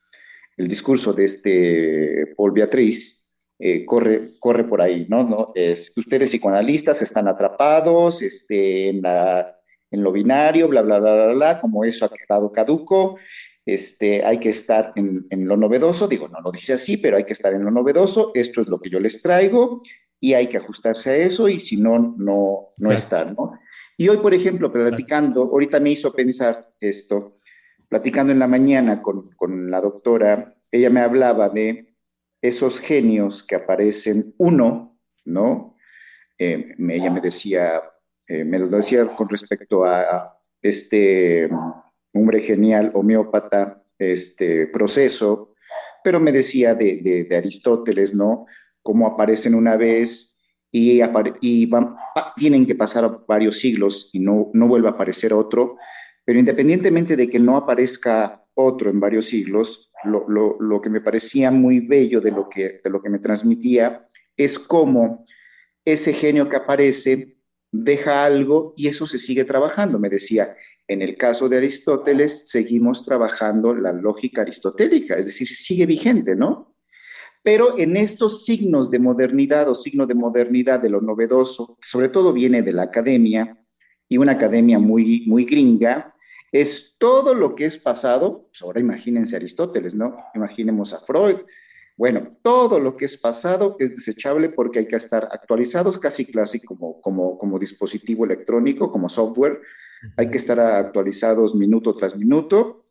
S3: el discurso de este Paul Beatriz eh, corre, corre por ahí, ¿no? ¿no? Es, ustedes psicoanalistas están atrapados este, en, la, en lo binario, bla, bla, bla, bla, bla, como eso ha quedado caduco, este, hay que estar en, en, lo novedoso, digo, no lo dice así, pero hay que estar en lo novedoso, esto es lo que yo les traigo y hay que ajustarse a eso y si no, no, no
S4: Exacto,
S3: está, ¿no? Y hoy, por ejemplo,
S4: exacto.
S3: platicando, ahorita me hizo pensar esto, platicando en la mañana con, con la doctora, ella me hablaba de esos genios que aparecen, uno, ¿no? Eh, me- ella me decía, eh, me lo decía con respecto a este hombre genial, homeópata, este proceso, pero me decía de, de, de Aristóteles, ¿no? Cómo aparecen una vez y, apare y van, pa tienen que pasar varios siglos y no, no vuelve a aparecer otro, pero independientemente de que no aparezca otro en varios siglos, lo, lo, lo que me parecía muy bello de lo que, de lo que me transmitía es cómo ese genio que aparece deja algo y eso se sigue trabajando. Me decía, en el caso de Aristóteles, seguimos trabajando la lógica aristotélica, es decir, sigue vigente, ¿no? Pero en estos signos de modernidad o signo de modernidad de lo novedoso, que sobre todo viene de la academia y una academia muy, muy gringa, es todo lo que es pasado. Pues ahora imagínense Aristóteles, ¿no? Imaginemos a Freud. Bueno, todo lo que es pasado es desechable porque hay que estar actualizados, casi casi como, como, como dispositivo electrónico, como software. Hay que
S2: Ujú.
S3: estar actualizados minuto tras minuto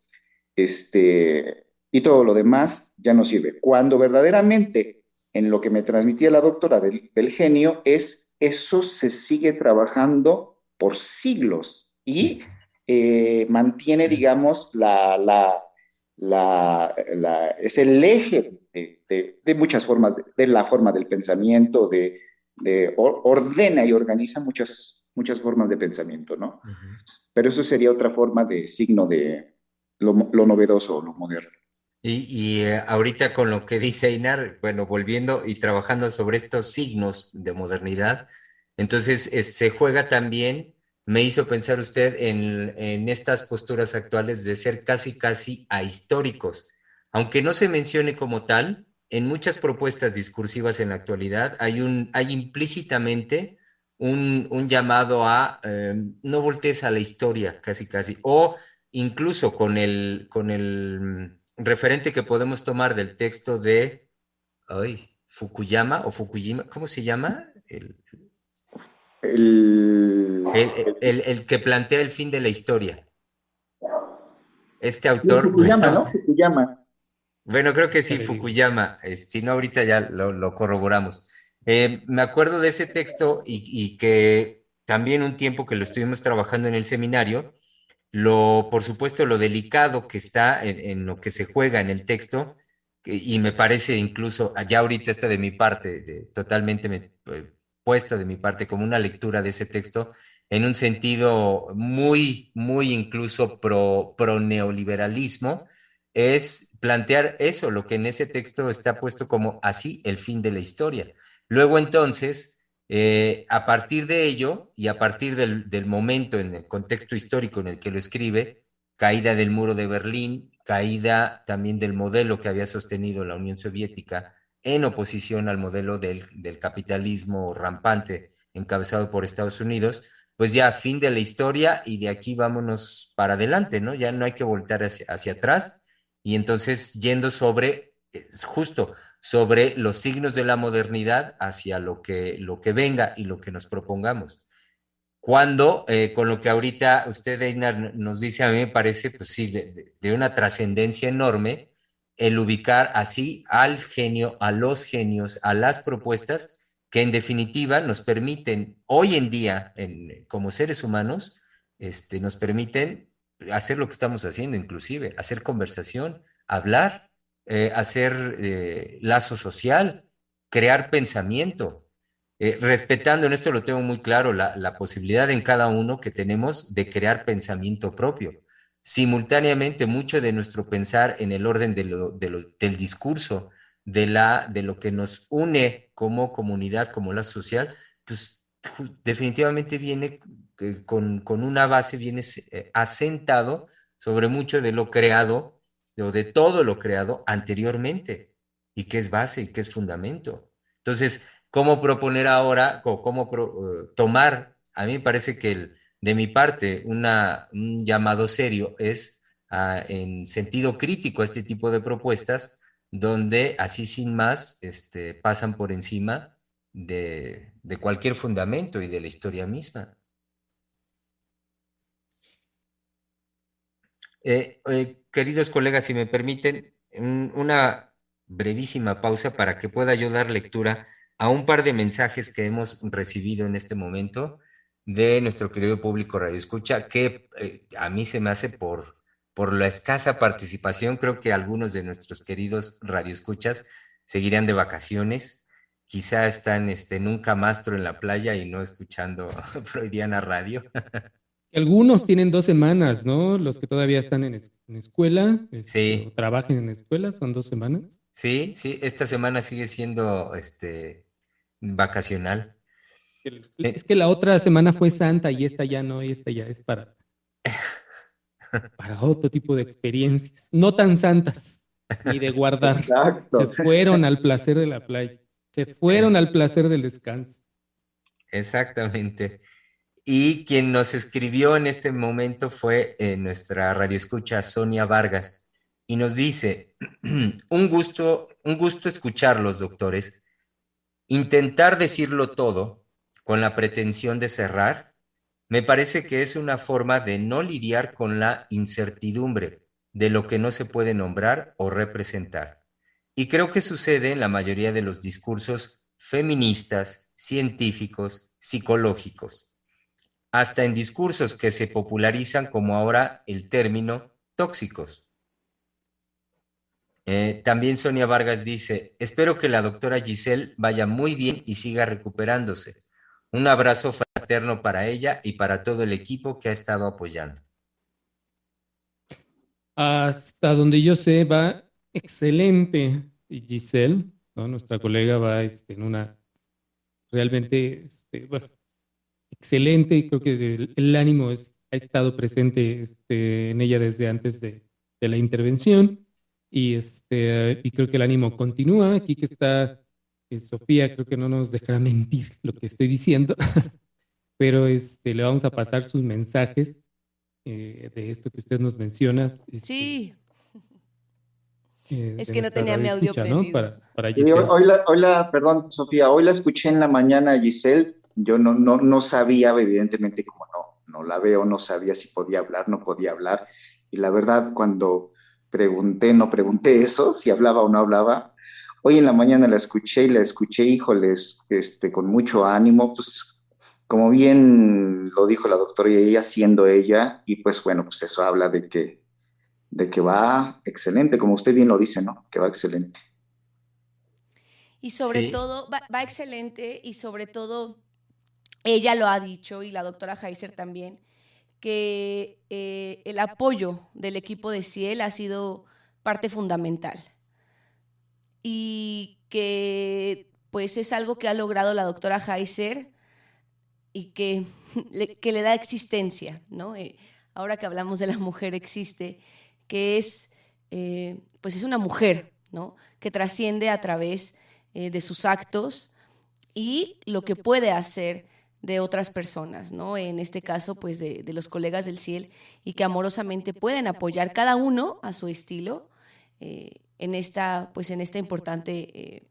S3: este, y todo lo demás ya no sirve. Cuando verdaderamente en lo que me transmitía la doctora del, del genio es eso se sigue trabajando por siglos y eh, mantiene, digamos, la, la, la, la, es el eje de, de, de muchas formas, de, de, la forma del pensamiento, de, de or, ordena y organiza muchas, muchas formas de pensamiento, ¿no?
S2: Ujú.
S3: Pero eso sería otra forma de signo de, lo, lo novedoso, lo moderno.
S2: Y, y, eh, ahorita con lo que dice Einar, bueno, volviendo y trabajando sobre estos signos de modernidad, entonces eh, se juega también, me hizo pensar usted en, en estas posturas actuales de ser casi, casi ahistóricos. Aunque no se mencione como tal, en muchas propuestas discursivas en la actualidad hay un, hay implícitamente un, un llamado a eh, no voltees a la historia, casi, casi, o incluso con el, con el referente que podemos tomar del texto de ay, Fukuyama o Fukuyima, ¿cómo se llama? El,
S3: El,
S2: el, el, el que plantea el fin de la historia. Este
S3: sí,
S2: autor,
S3: Fukuyama,
S2: bueno,
S3: ¿no? Fukuyama.
S2: bueno, creo que
S4: Ya
S2: sí,
S4: le digo.
S2: Fukuyama, eh, si no, ahorita ya lo, lo corroboramos. Eh, me acuerdo de ese texto y, y que también un tiempo que lo estuvimos trabajando en el seminario, lo, por supuesto, lo delicado que está en, en lo que se juega en el texto, que- y me parece incluso, ya ahorita está de mi parte, de- totalmente me- eh, puesto de mi parte como una lectura de ese texto, en un sentido muy, muy incluso pro, pro neoliberalismo, es plantear eso, lo que en ese texto está puesto como así el fin de la historia. Luego entonces eh, a partir de ello y a partir del, del momento en el contexto histórico en el que lo escribe, caída del muro de Berlín, caída también del modelo que había sostenido la Unión Soviética en oposición al modelo del, del capitalismo rampante encabezado por Estados Unidos, pues ya fin de la historia y de aquí vámonos para adelante, ¿no? Ya no hay que voltar hacia, hacia atrás y entonces yendo sobre, es justo, sobre los signos de la modernidad hacia lo que, lo que venga y lo que nos propongamos. Cuando, eh, con lo que ahorita usted, Einar, nos dice, a mí me parece, pues sí, de, de una trascendencia enorme el ubicar así al genio, a los genios, a las propuestas que en definitiva nos permiten, hoy en día, en, como seres humanos, este, nos permiten hacer lo que estamos haciendo, inclusive, hacer conversación, hablar, eh, hacer eh, lazo social, crear pensamiento eh, respetando, en esto lo tengo muy claro, la, la posibilidad en cada uno que tenemos de crear pensamiento propio. Simultáneamente, mucho de nuestro pensar en el orden de lo, de lo, del discurso, de, la, de lo que nos une como comunidad, como la social, pues definitivamente viene eh, con, con, una base, viene eh, asentado sobre mucho de lo creado, o de todo lo creado anteriormente, y que es base y que es fundamento. Entonces, cómo proponer ahora o cómo pro, uh, tomar, a mí me parece que el, de mi parte una, un llamado serio es uh, en sentido crítico a este tipo de propuestas, donde así sin más este, pasan por encima de, de cualquier fundamento y de la historia misma. Eh, eh, queridos colegas, si me permiten, un, una brevísima pausa para que pueda yo dar lectura a un par de mensajes que hemos recibido en este momento de nuestro querido público Radio Escucha, que eh, a mí se me hace por, por la escasa participación, creo que algunos de nuestros queridos Radio Escuchas seguirán de vacaciones, quizá están este, en un camastro en la playa y no escuchando Freudiana Radio.
S4: Algunos tienen dos semanas, ¿no? Los que todavía están en, es- en escuela, este, o
S2: Sí.
S4: trabajan en escuela, son dos semanas.
S2: Sí, sí, esta semana sigue siendo este vacacional.
S4: El- Es
S2: Eh,
S4: que la otra semana fue santa y esta ya no, y esta ya es para, para otro tipo de experiencias, no tan santas, ni de guardar. Se
S3: Exacto.
S4: fueron al placer de la playa, se fueron
S2: es,
S4: al placer del descanso.
S2: exactamente. Y quien nos escribió en este momento fue eh, nuestra radioescucha Sonia Vargas y nos dice, un gusto, un gusto escucharlos, doctores. Intentar decirlo todo con la pretensión de cerrar, me parece que es una forma de no lidiar con la incertidumbre de lo que no se puede nombrar o representar. Y creo que sucede en la mayoría de los discursos feministas, científicos, psicológicos, hasta en discursos que se popularizan como ahora el término tóxicos. Eh, también Sonia Vargas dice, espero que la doctora Giselle vaya muy bien y siga recuperándose. Un abrazo fraterno para ella y para todo el equipo que ha estado apoyando.
S4: Hasta donde yo sé, va excelente. Y Giselle, ¿no? Nuestra colega va este, en una realmente, este, bueno, excelente y creo que el, el ánimo es- ha estado presente este, en ella desde antes de, de la intervención y, este, y creo que el ánimo continúa. Aquí que está eh, Sofía, creo que no nos dejará mentir lo que estoy diciendo, pero este, le vamos a pasar sus mensajes eh, de esto que usted nos menciona. Este,
S5: Sí,
S4: eh,
S5: Es
S4: de
S5: que no
S4: nuestra
S5: tenía mi
S4: radio
S5: audio
S4: escucha, ¿no?
S5: prendido.
S4: Para, para
S3: Y hoy,
S4: Giselle.
S3: hoy la, hoy la- perdón, Sofía, hoy la escuché en la mañana a Giselle. Yo no, no, no sabía, evidentemente, como no, no la veo, no sabía si podía hablar, no podía hablar. Y la verdad, cuando pregunté, no pregunté eso, si hablaba o no hablaba. Hoy en la mañana la escuché y la escuché, híjoles, este, con mucho ánimo, pues como bien lo dijo la doctora y ella siendo ella, y pues bueno, pues eso habla de que, de que va excelente, como usted bien lo dice, ¿no? Que va excelente.
S5: Y sobre
S2: Sí,
S5: todo, va, va excelente y sobre todo, ella lo ha dicho y la doctora Heiser también, que eh, el apoyo del equipo de Ciel ha sido parte fundamental y que pues es algo que ha logrado la doctora Heiser y que le, que le da existencia, ¿no? Eh, ahora que hablamos de la mujer existe, que es, eh, pues es una mujer, ¿no? Que trasciende a través eh, de sus actos y lo que puede hacer de otras personas, ¿no? En este caso, pues de, de los colegas del Ciel y que amorosamente pueden apoyar cada uno a su estilo eh, en esta, pues en esta importante eh,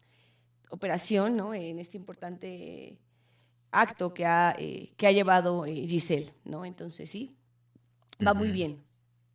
S5: operación, ¿no? En este importante acto que ha, eh, que ha llevado eh, Giselle, ¿no? Entonces sí, va muy
S2: ujú.
S5: bien.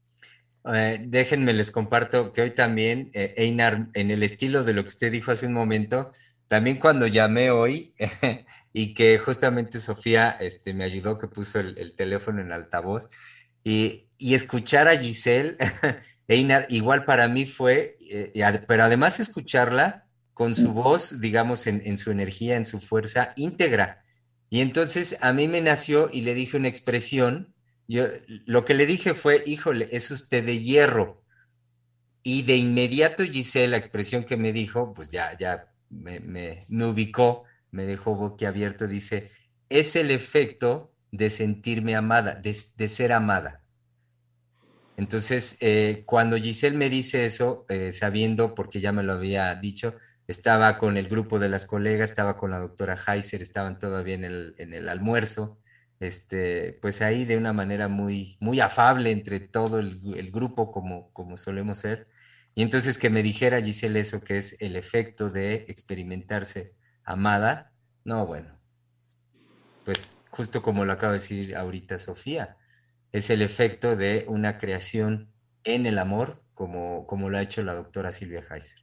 S2: Eh, déjenme les comparto que hoy también, eh, Einar, en el estilo de lo que usted dijo hace un momento, también cuando llamé hoy y que justamente Sofía este, me ayudó, que puso el, el teléfono en altavoz y, y escuchar a Giselle, Einar, igual para mí fue, eh, y ad- pero además escucharla con su voz, digamos, en, en su energía, en su fuerza íntegra. Y entonces a mí me nació y le dije una expresión. Yo lo que le dije fue, híjole, es usted de hierro. Y de inmediato Giselle, la expresión que me dijo, pues ya, ya me, me, me ubicó, me dejó boquiabierto, dice, es el efecto de sentirme amada, de, de ser amada. Entonces, eh, cuando Giselle me dice eso, eh, sabiendo, porque ya me lo había dicho, estaba con el grupo de las colegas, estaba con la doctora Heiser, estaban todavía en el, en el almuerzo, este, pues ahí de una manera muy, muy afable entre todo el, el grupo, como, como solemos ser. Y entonces que me dijera Giselle eso, que es el efecto de experimentarse amada, no, bueno, pues justo como lo acaba de decir ahorita Sofía, es el efecto de una creación en el amor, como, como lo ha hecho la doctora Silvia Heiser.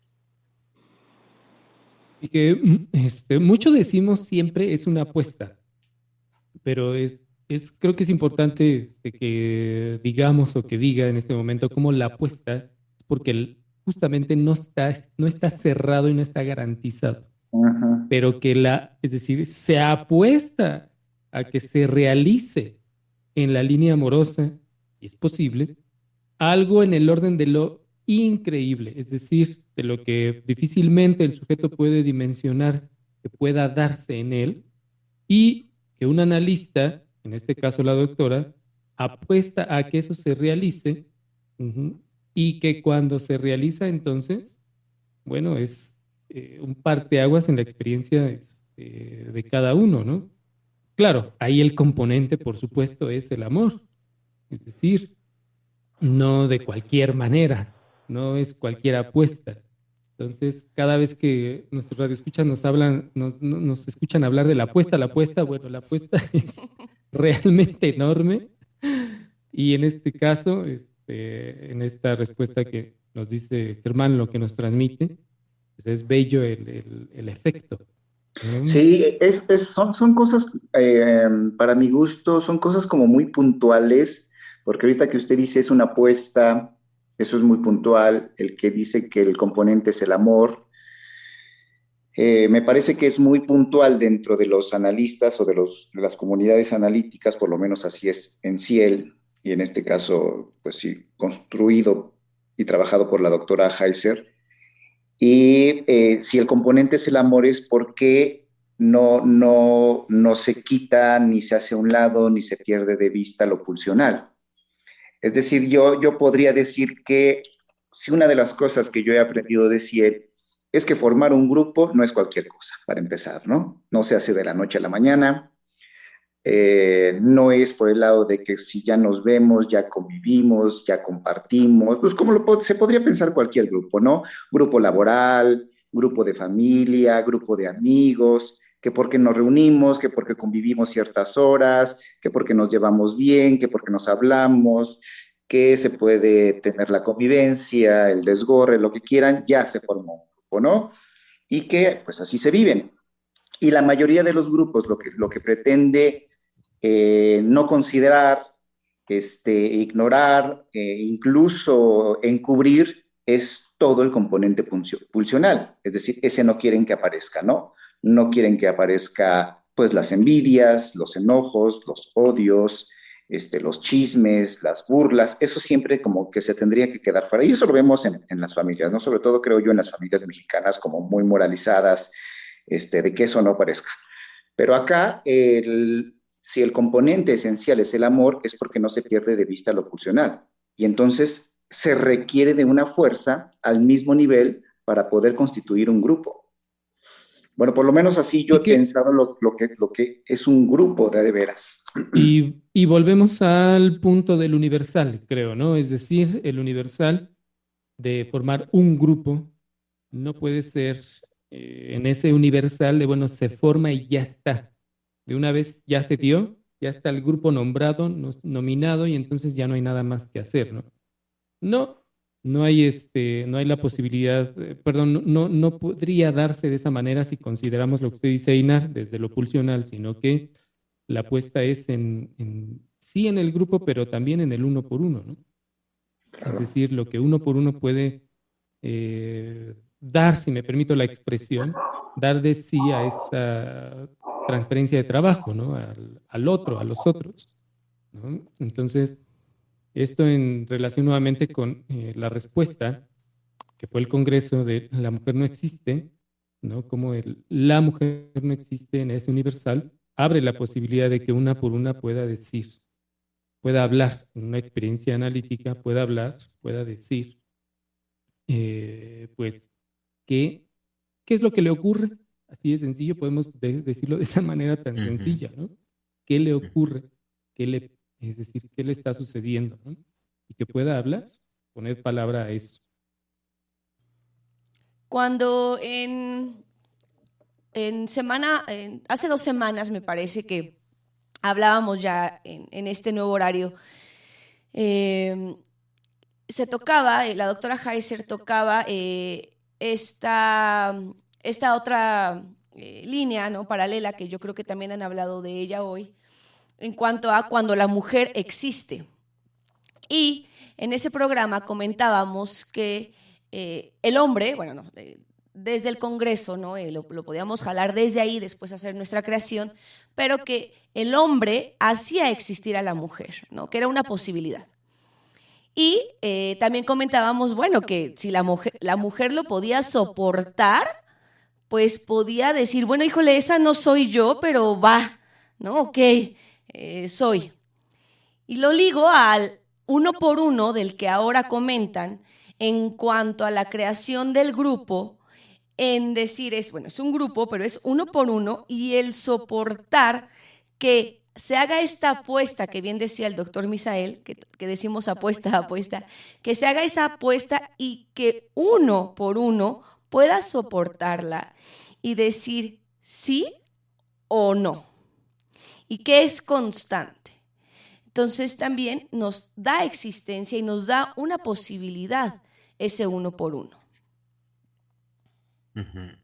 S4: Y que mm, este, mucho decimos siempre es una apuesta, pero es, es, creo que es importante este, que digamos o que diga en este momento cómo la apuesta, porque el- justamente no está, no está cerrado y no está garantizado,
S3: Ajá.
S4: pero que la, es decir, se apuesta a que se realice en la línea amorosa, y es posible, algo en el orden de lo increíble, es decir, de lo que difícilmente el sujeto puede dimensionar que pueda darse en él, y que un analista, en este caso la doctora, apuesta a que eso se realice, ujú, y que cuando se realiza entonces, bueno, es eh, un parteaguas en la experiencia este, de cada uno, ¿no? Claro, ahí el componente, por supuesto, es el amor, es decir, no de cualquier manera, no es cualquier apuesta. Entonces, cada vez que nuestros radioescuchas nos hablan, nos, no- nos escuchan hablar de la apuesta, la apuesta, bueno, la apuesta es realmente enorme. Y en este caso, este, en esta respuesta que nos dice Germán, lo que nos transmite, pues es bello el, el- el efecto, ¿no?
S3: Sí, es, es- son, son cosas, eh, para mi gusto, son cosas como muy puntuales, porque ahorita que usted dice es una apuesta, eso es muy puntual, el que dice que el componente es el amor, eh, me parece que es muy puntual dentro de los analistas o de, los, de las comunidades analíticas, por lo menos así es en Ciel, y en este caso, pues sí, construido y trabajado por la doctora Heiser. Y eh, si el componente es el amor es porque no, no, no se quita, ni se hace a un lado, ni se pierde de vista lo pulsional. Es decir, yo, yo podría decir que si una de las cosas que yo he aprendido de Ciel es que formar un grupo no es cualquier cosa, para empezar, ¿no? No se hace de la noche a la mañana. Eh, no es por el lado de que si ya nos vemos, ya convivimos, ya compartimos, pues como lo, se podría pensar cualquier grupo, ¿no? Grupo laboral, grupo de familia, grupo de amigos, que porque nos reunimos, que porque convivimos ciertas horas, que porque nos llevamos bien, que porque nos hablamos, que se puede tener la convivencia, el desgorre, lo que quieran, ya se formó un grupo, ¿no? Y que pues así se viven. Y la mayoría de los grupos lo que, lo que pretende eh, no considerar, este, ignorar, eh, incluso encubrir, es todo el componente pulsional. Es decir, ese no quieren que aparezca, ¿no? No quieren que aparezca, pues, las envidias, los enojos, los odios, este, los chismes, las burlas. Eso siempre como que se tendría que quedar fuera. Y eso lo vemos en, en las familias, ¿no? Sobre todo creo yo en las familias mexicanas como muy moralizadas, este, de que eso no aparezca. Pero acá, el, si el componente esencial es el amor, es porque no se pierde de vista lo pulsional. Y entonces se requiere de una fuerza al mismo nivel para poder constituir un grupo. Bueno, por lo menos así yo
S4: Y
S3: he
S4: que,
S3: pensado lo, lo, que, lo que es un grupo de, de veras.
S4: y, y volvemos al punto del universal, creo, ¿no? Es decir, el universal de formar un grupo no puede ser eh, en ese universal de, bueno, se forma y ya está. De una vez ya se dio, ya está el grupo nombrado, no- nominado, y entonces ya no hay nada más que hacer, ¿no? No, no hay, este, no hay la posibilidad, eh, perdón, no, no no podría darse de esa manera si consideramos lo que usted dice, Einar, desde lo pulsional, sino que la apuesta es en, en- sí en el grupo, pero también en el uno por uno, ¿no? Es
S3: Claro.
S4: decir, lo que uno por uno puede eh, dar, si me permito la expresión, dar de sí a esta transferencia de trabajo, ¿no? Al, al otro, a los otros, ¿no? Entonces, esto en relación nuevamente con eh, la respuesta que fue el Congreso de La mujer no existe, ¿no? Como el, la mujer no existe en ese universal, abre la posibilidad de que una por una pueda decir, pueda hablar, en una experiencia analítica, pueda hablar, pueda decir, eh, pues, ¿qué, ¿qué es lo que le ocurre? Así de sencillo, podemos de- decirlo de esa manera tan
S2: Ujú,
S4: sencilla, ¿no? ¿Qué le
S2: ujú.
S4: ocurre? ¿Qué le, es decir, qué le está sucediendo, ¿no? Y que pueda hablar, poner palabra a eso.
S5: Cuando en, en semana, en- hace dos semanas me parece que hablábamos ya en, en este nuevo horario, eh, se tocaba, eh, la doctora Heiser tocaba eh, esta, esta otra eh, línea, ¿no? Paralela, que yo creo que también han hablado de ella hoy, en cuanto a cuando la mujer existe. Y en ese programa comentábamos que eh, el hombre, bueno, no, eh, desde el Congreso, ¿no? Eh, lo, lo podíamos jalar desde ahí, después hacer nuestra creación, pero que el hombre hacía existir a la mujer, ¿no? Que era una posibilidad. Y eh, también comentábamos, bueno, que si la mujer, la mujer lo podía soportar, pues podía decir, bueno, híjole, esa no soy yo, pero va, ¿no? Ok, eh, soy. Y lo ligo al uno por uno del que ahora comentan en cuanto a la creación del grupo, en decir, es, bueno, es un grupo, pero es uno por uno, y el soportar que se haga esta apuesta, que bien decía el doctor Misael, que, que decimos apuesta, apuesta, que se haga esa apuesta y que uno por uno pueda soportarla y decir sí o no, y que es constante. Entonces también nos da existencia y nos da una posibilidad ese uno por uno.
S2: Ujú.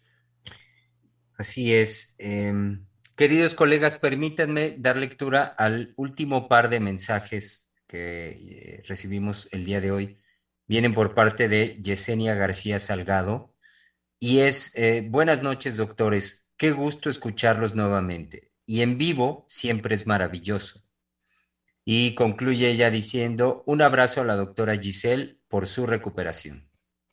S2: Así es. Em, queridos colegas, permítanme dar lectura al último par de mensajes que eh, recibimos el día de hoy. Vienen por parte de Yesenia García Salgado y es, eh, buenas noches, doctores. Qué gusto escucharlos nuevamente. Y en vivo siempre es maravilloso. Y concluye ella diciendo, un abrazo a la doctora Giselle por su recuperación.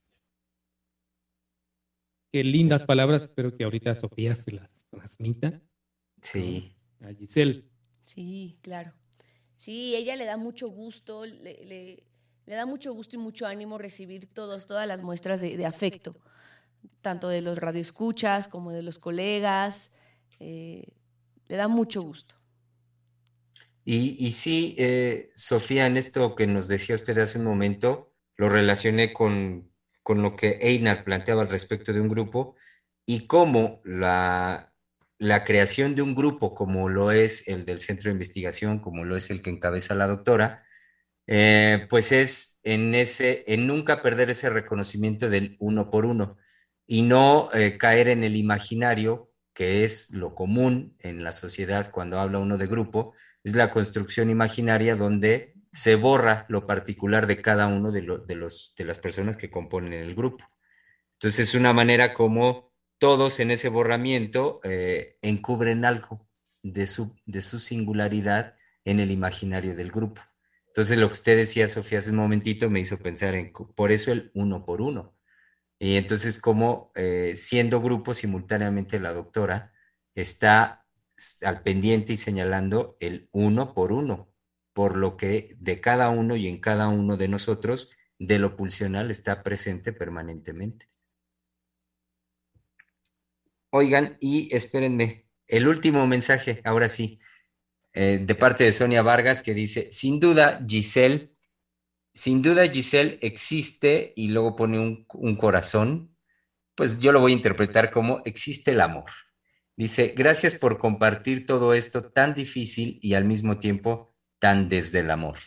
S4: Qué lindas palabras, espero que ahorita Sofía se las transmita, ¿no?
S2: Sí.
S4: A Giselle.
S5: Sí, claro. Sí, ella le da mucho gusto, le, le, le da mucho gusto y mucho ánimo recibir todos, todas las muestras de, de afecto, tanto de los radioescuchas como de los colegas. Eh, le da mucho gusto.
S2: Y, y sí, eh, Sofía, en esto que nos decía usted hace un momento, lo relacioné con, con lo que Einar planteaba al respecto de un grupo y cómo la, la creación de un grupo, como lo es el del centro de investigación, como lo es el que encabeza la doctora, eh, pues es en ese, en nunca perder ese reconocimiento del uno por uno y no eh, caer en el imaginario, que es lo común en la sociedad cuando habla uno de grupo, es la construcción imaginaria donde se borra lo particular de cada uno de, lo, de, los, de las personas que componen el grupo. Entonces es una manera como todos en ese borramiento eh, encubren algo de su, de su singularidad en el imaginario del grupo. Entonces lo que usted decía, Sofía, hace un momentito me hizo pensar en, por eso el uno por uno. Y entonces como eh, siendo grupo simultáneamente la doctora está al pendiente y señalando el uno por uno, por lo que de cada uno y en cada uno de nosotros de lo pulsional está presente permanentemente. Oigan, y espérenme, el último mensaje, ahora sí, eh, de parte de Sonia Vargas que dice, sin duda, Giselle, sin duda Giselle existe y luego pone un, un corazón, pues yo lo voy a interpretar como existe el amor. Dice, gracias por compartir todo esto tan difícil y al mismo tiempo tan desde el amor.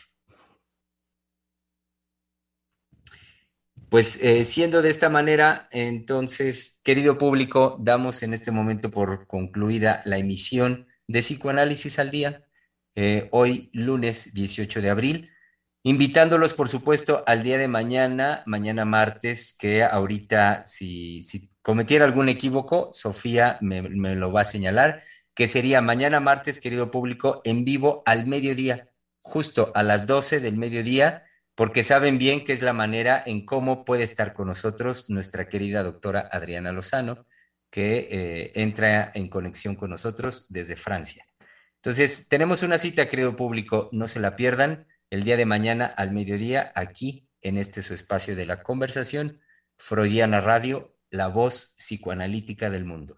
S2: Pues eh, siendo de esta manera, entonces, querido público, damos en este momento por concluida la emisión de Psicoanálisis al Día, eh, hoy lunes dieciocho de abril, invitándolos, por supuesto, al día de mañana, mañana martes, que ahorita, si, si cometiera algún equívoco, Sofía me, me lo va a señalar, que sería mañana martes, querido público, en vivo al mediodía, justo a las doce del mediodía, porque saben bien que es la manera en cómo puede estar con nosotros nuestra querida doctora Adriana Lozano, que eh, entra en conexión con nosotros desde Francia. Entonces, tenemos una cita, querido público, no se la pierdan, el día de mañana al mediodía, aquí en este su espacio de la conversación, Freudiana Radio, la voz psicoanalítica del mundo.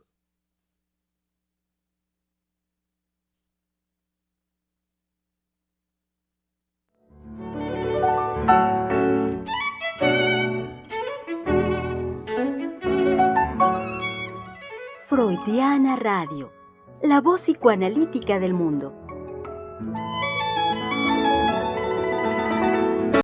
S1: Freudiana Radio, la voz psicoanalítica del mundo.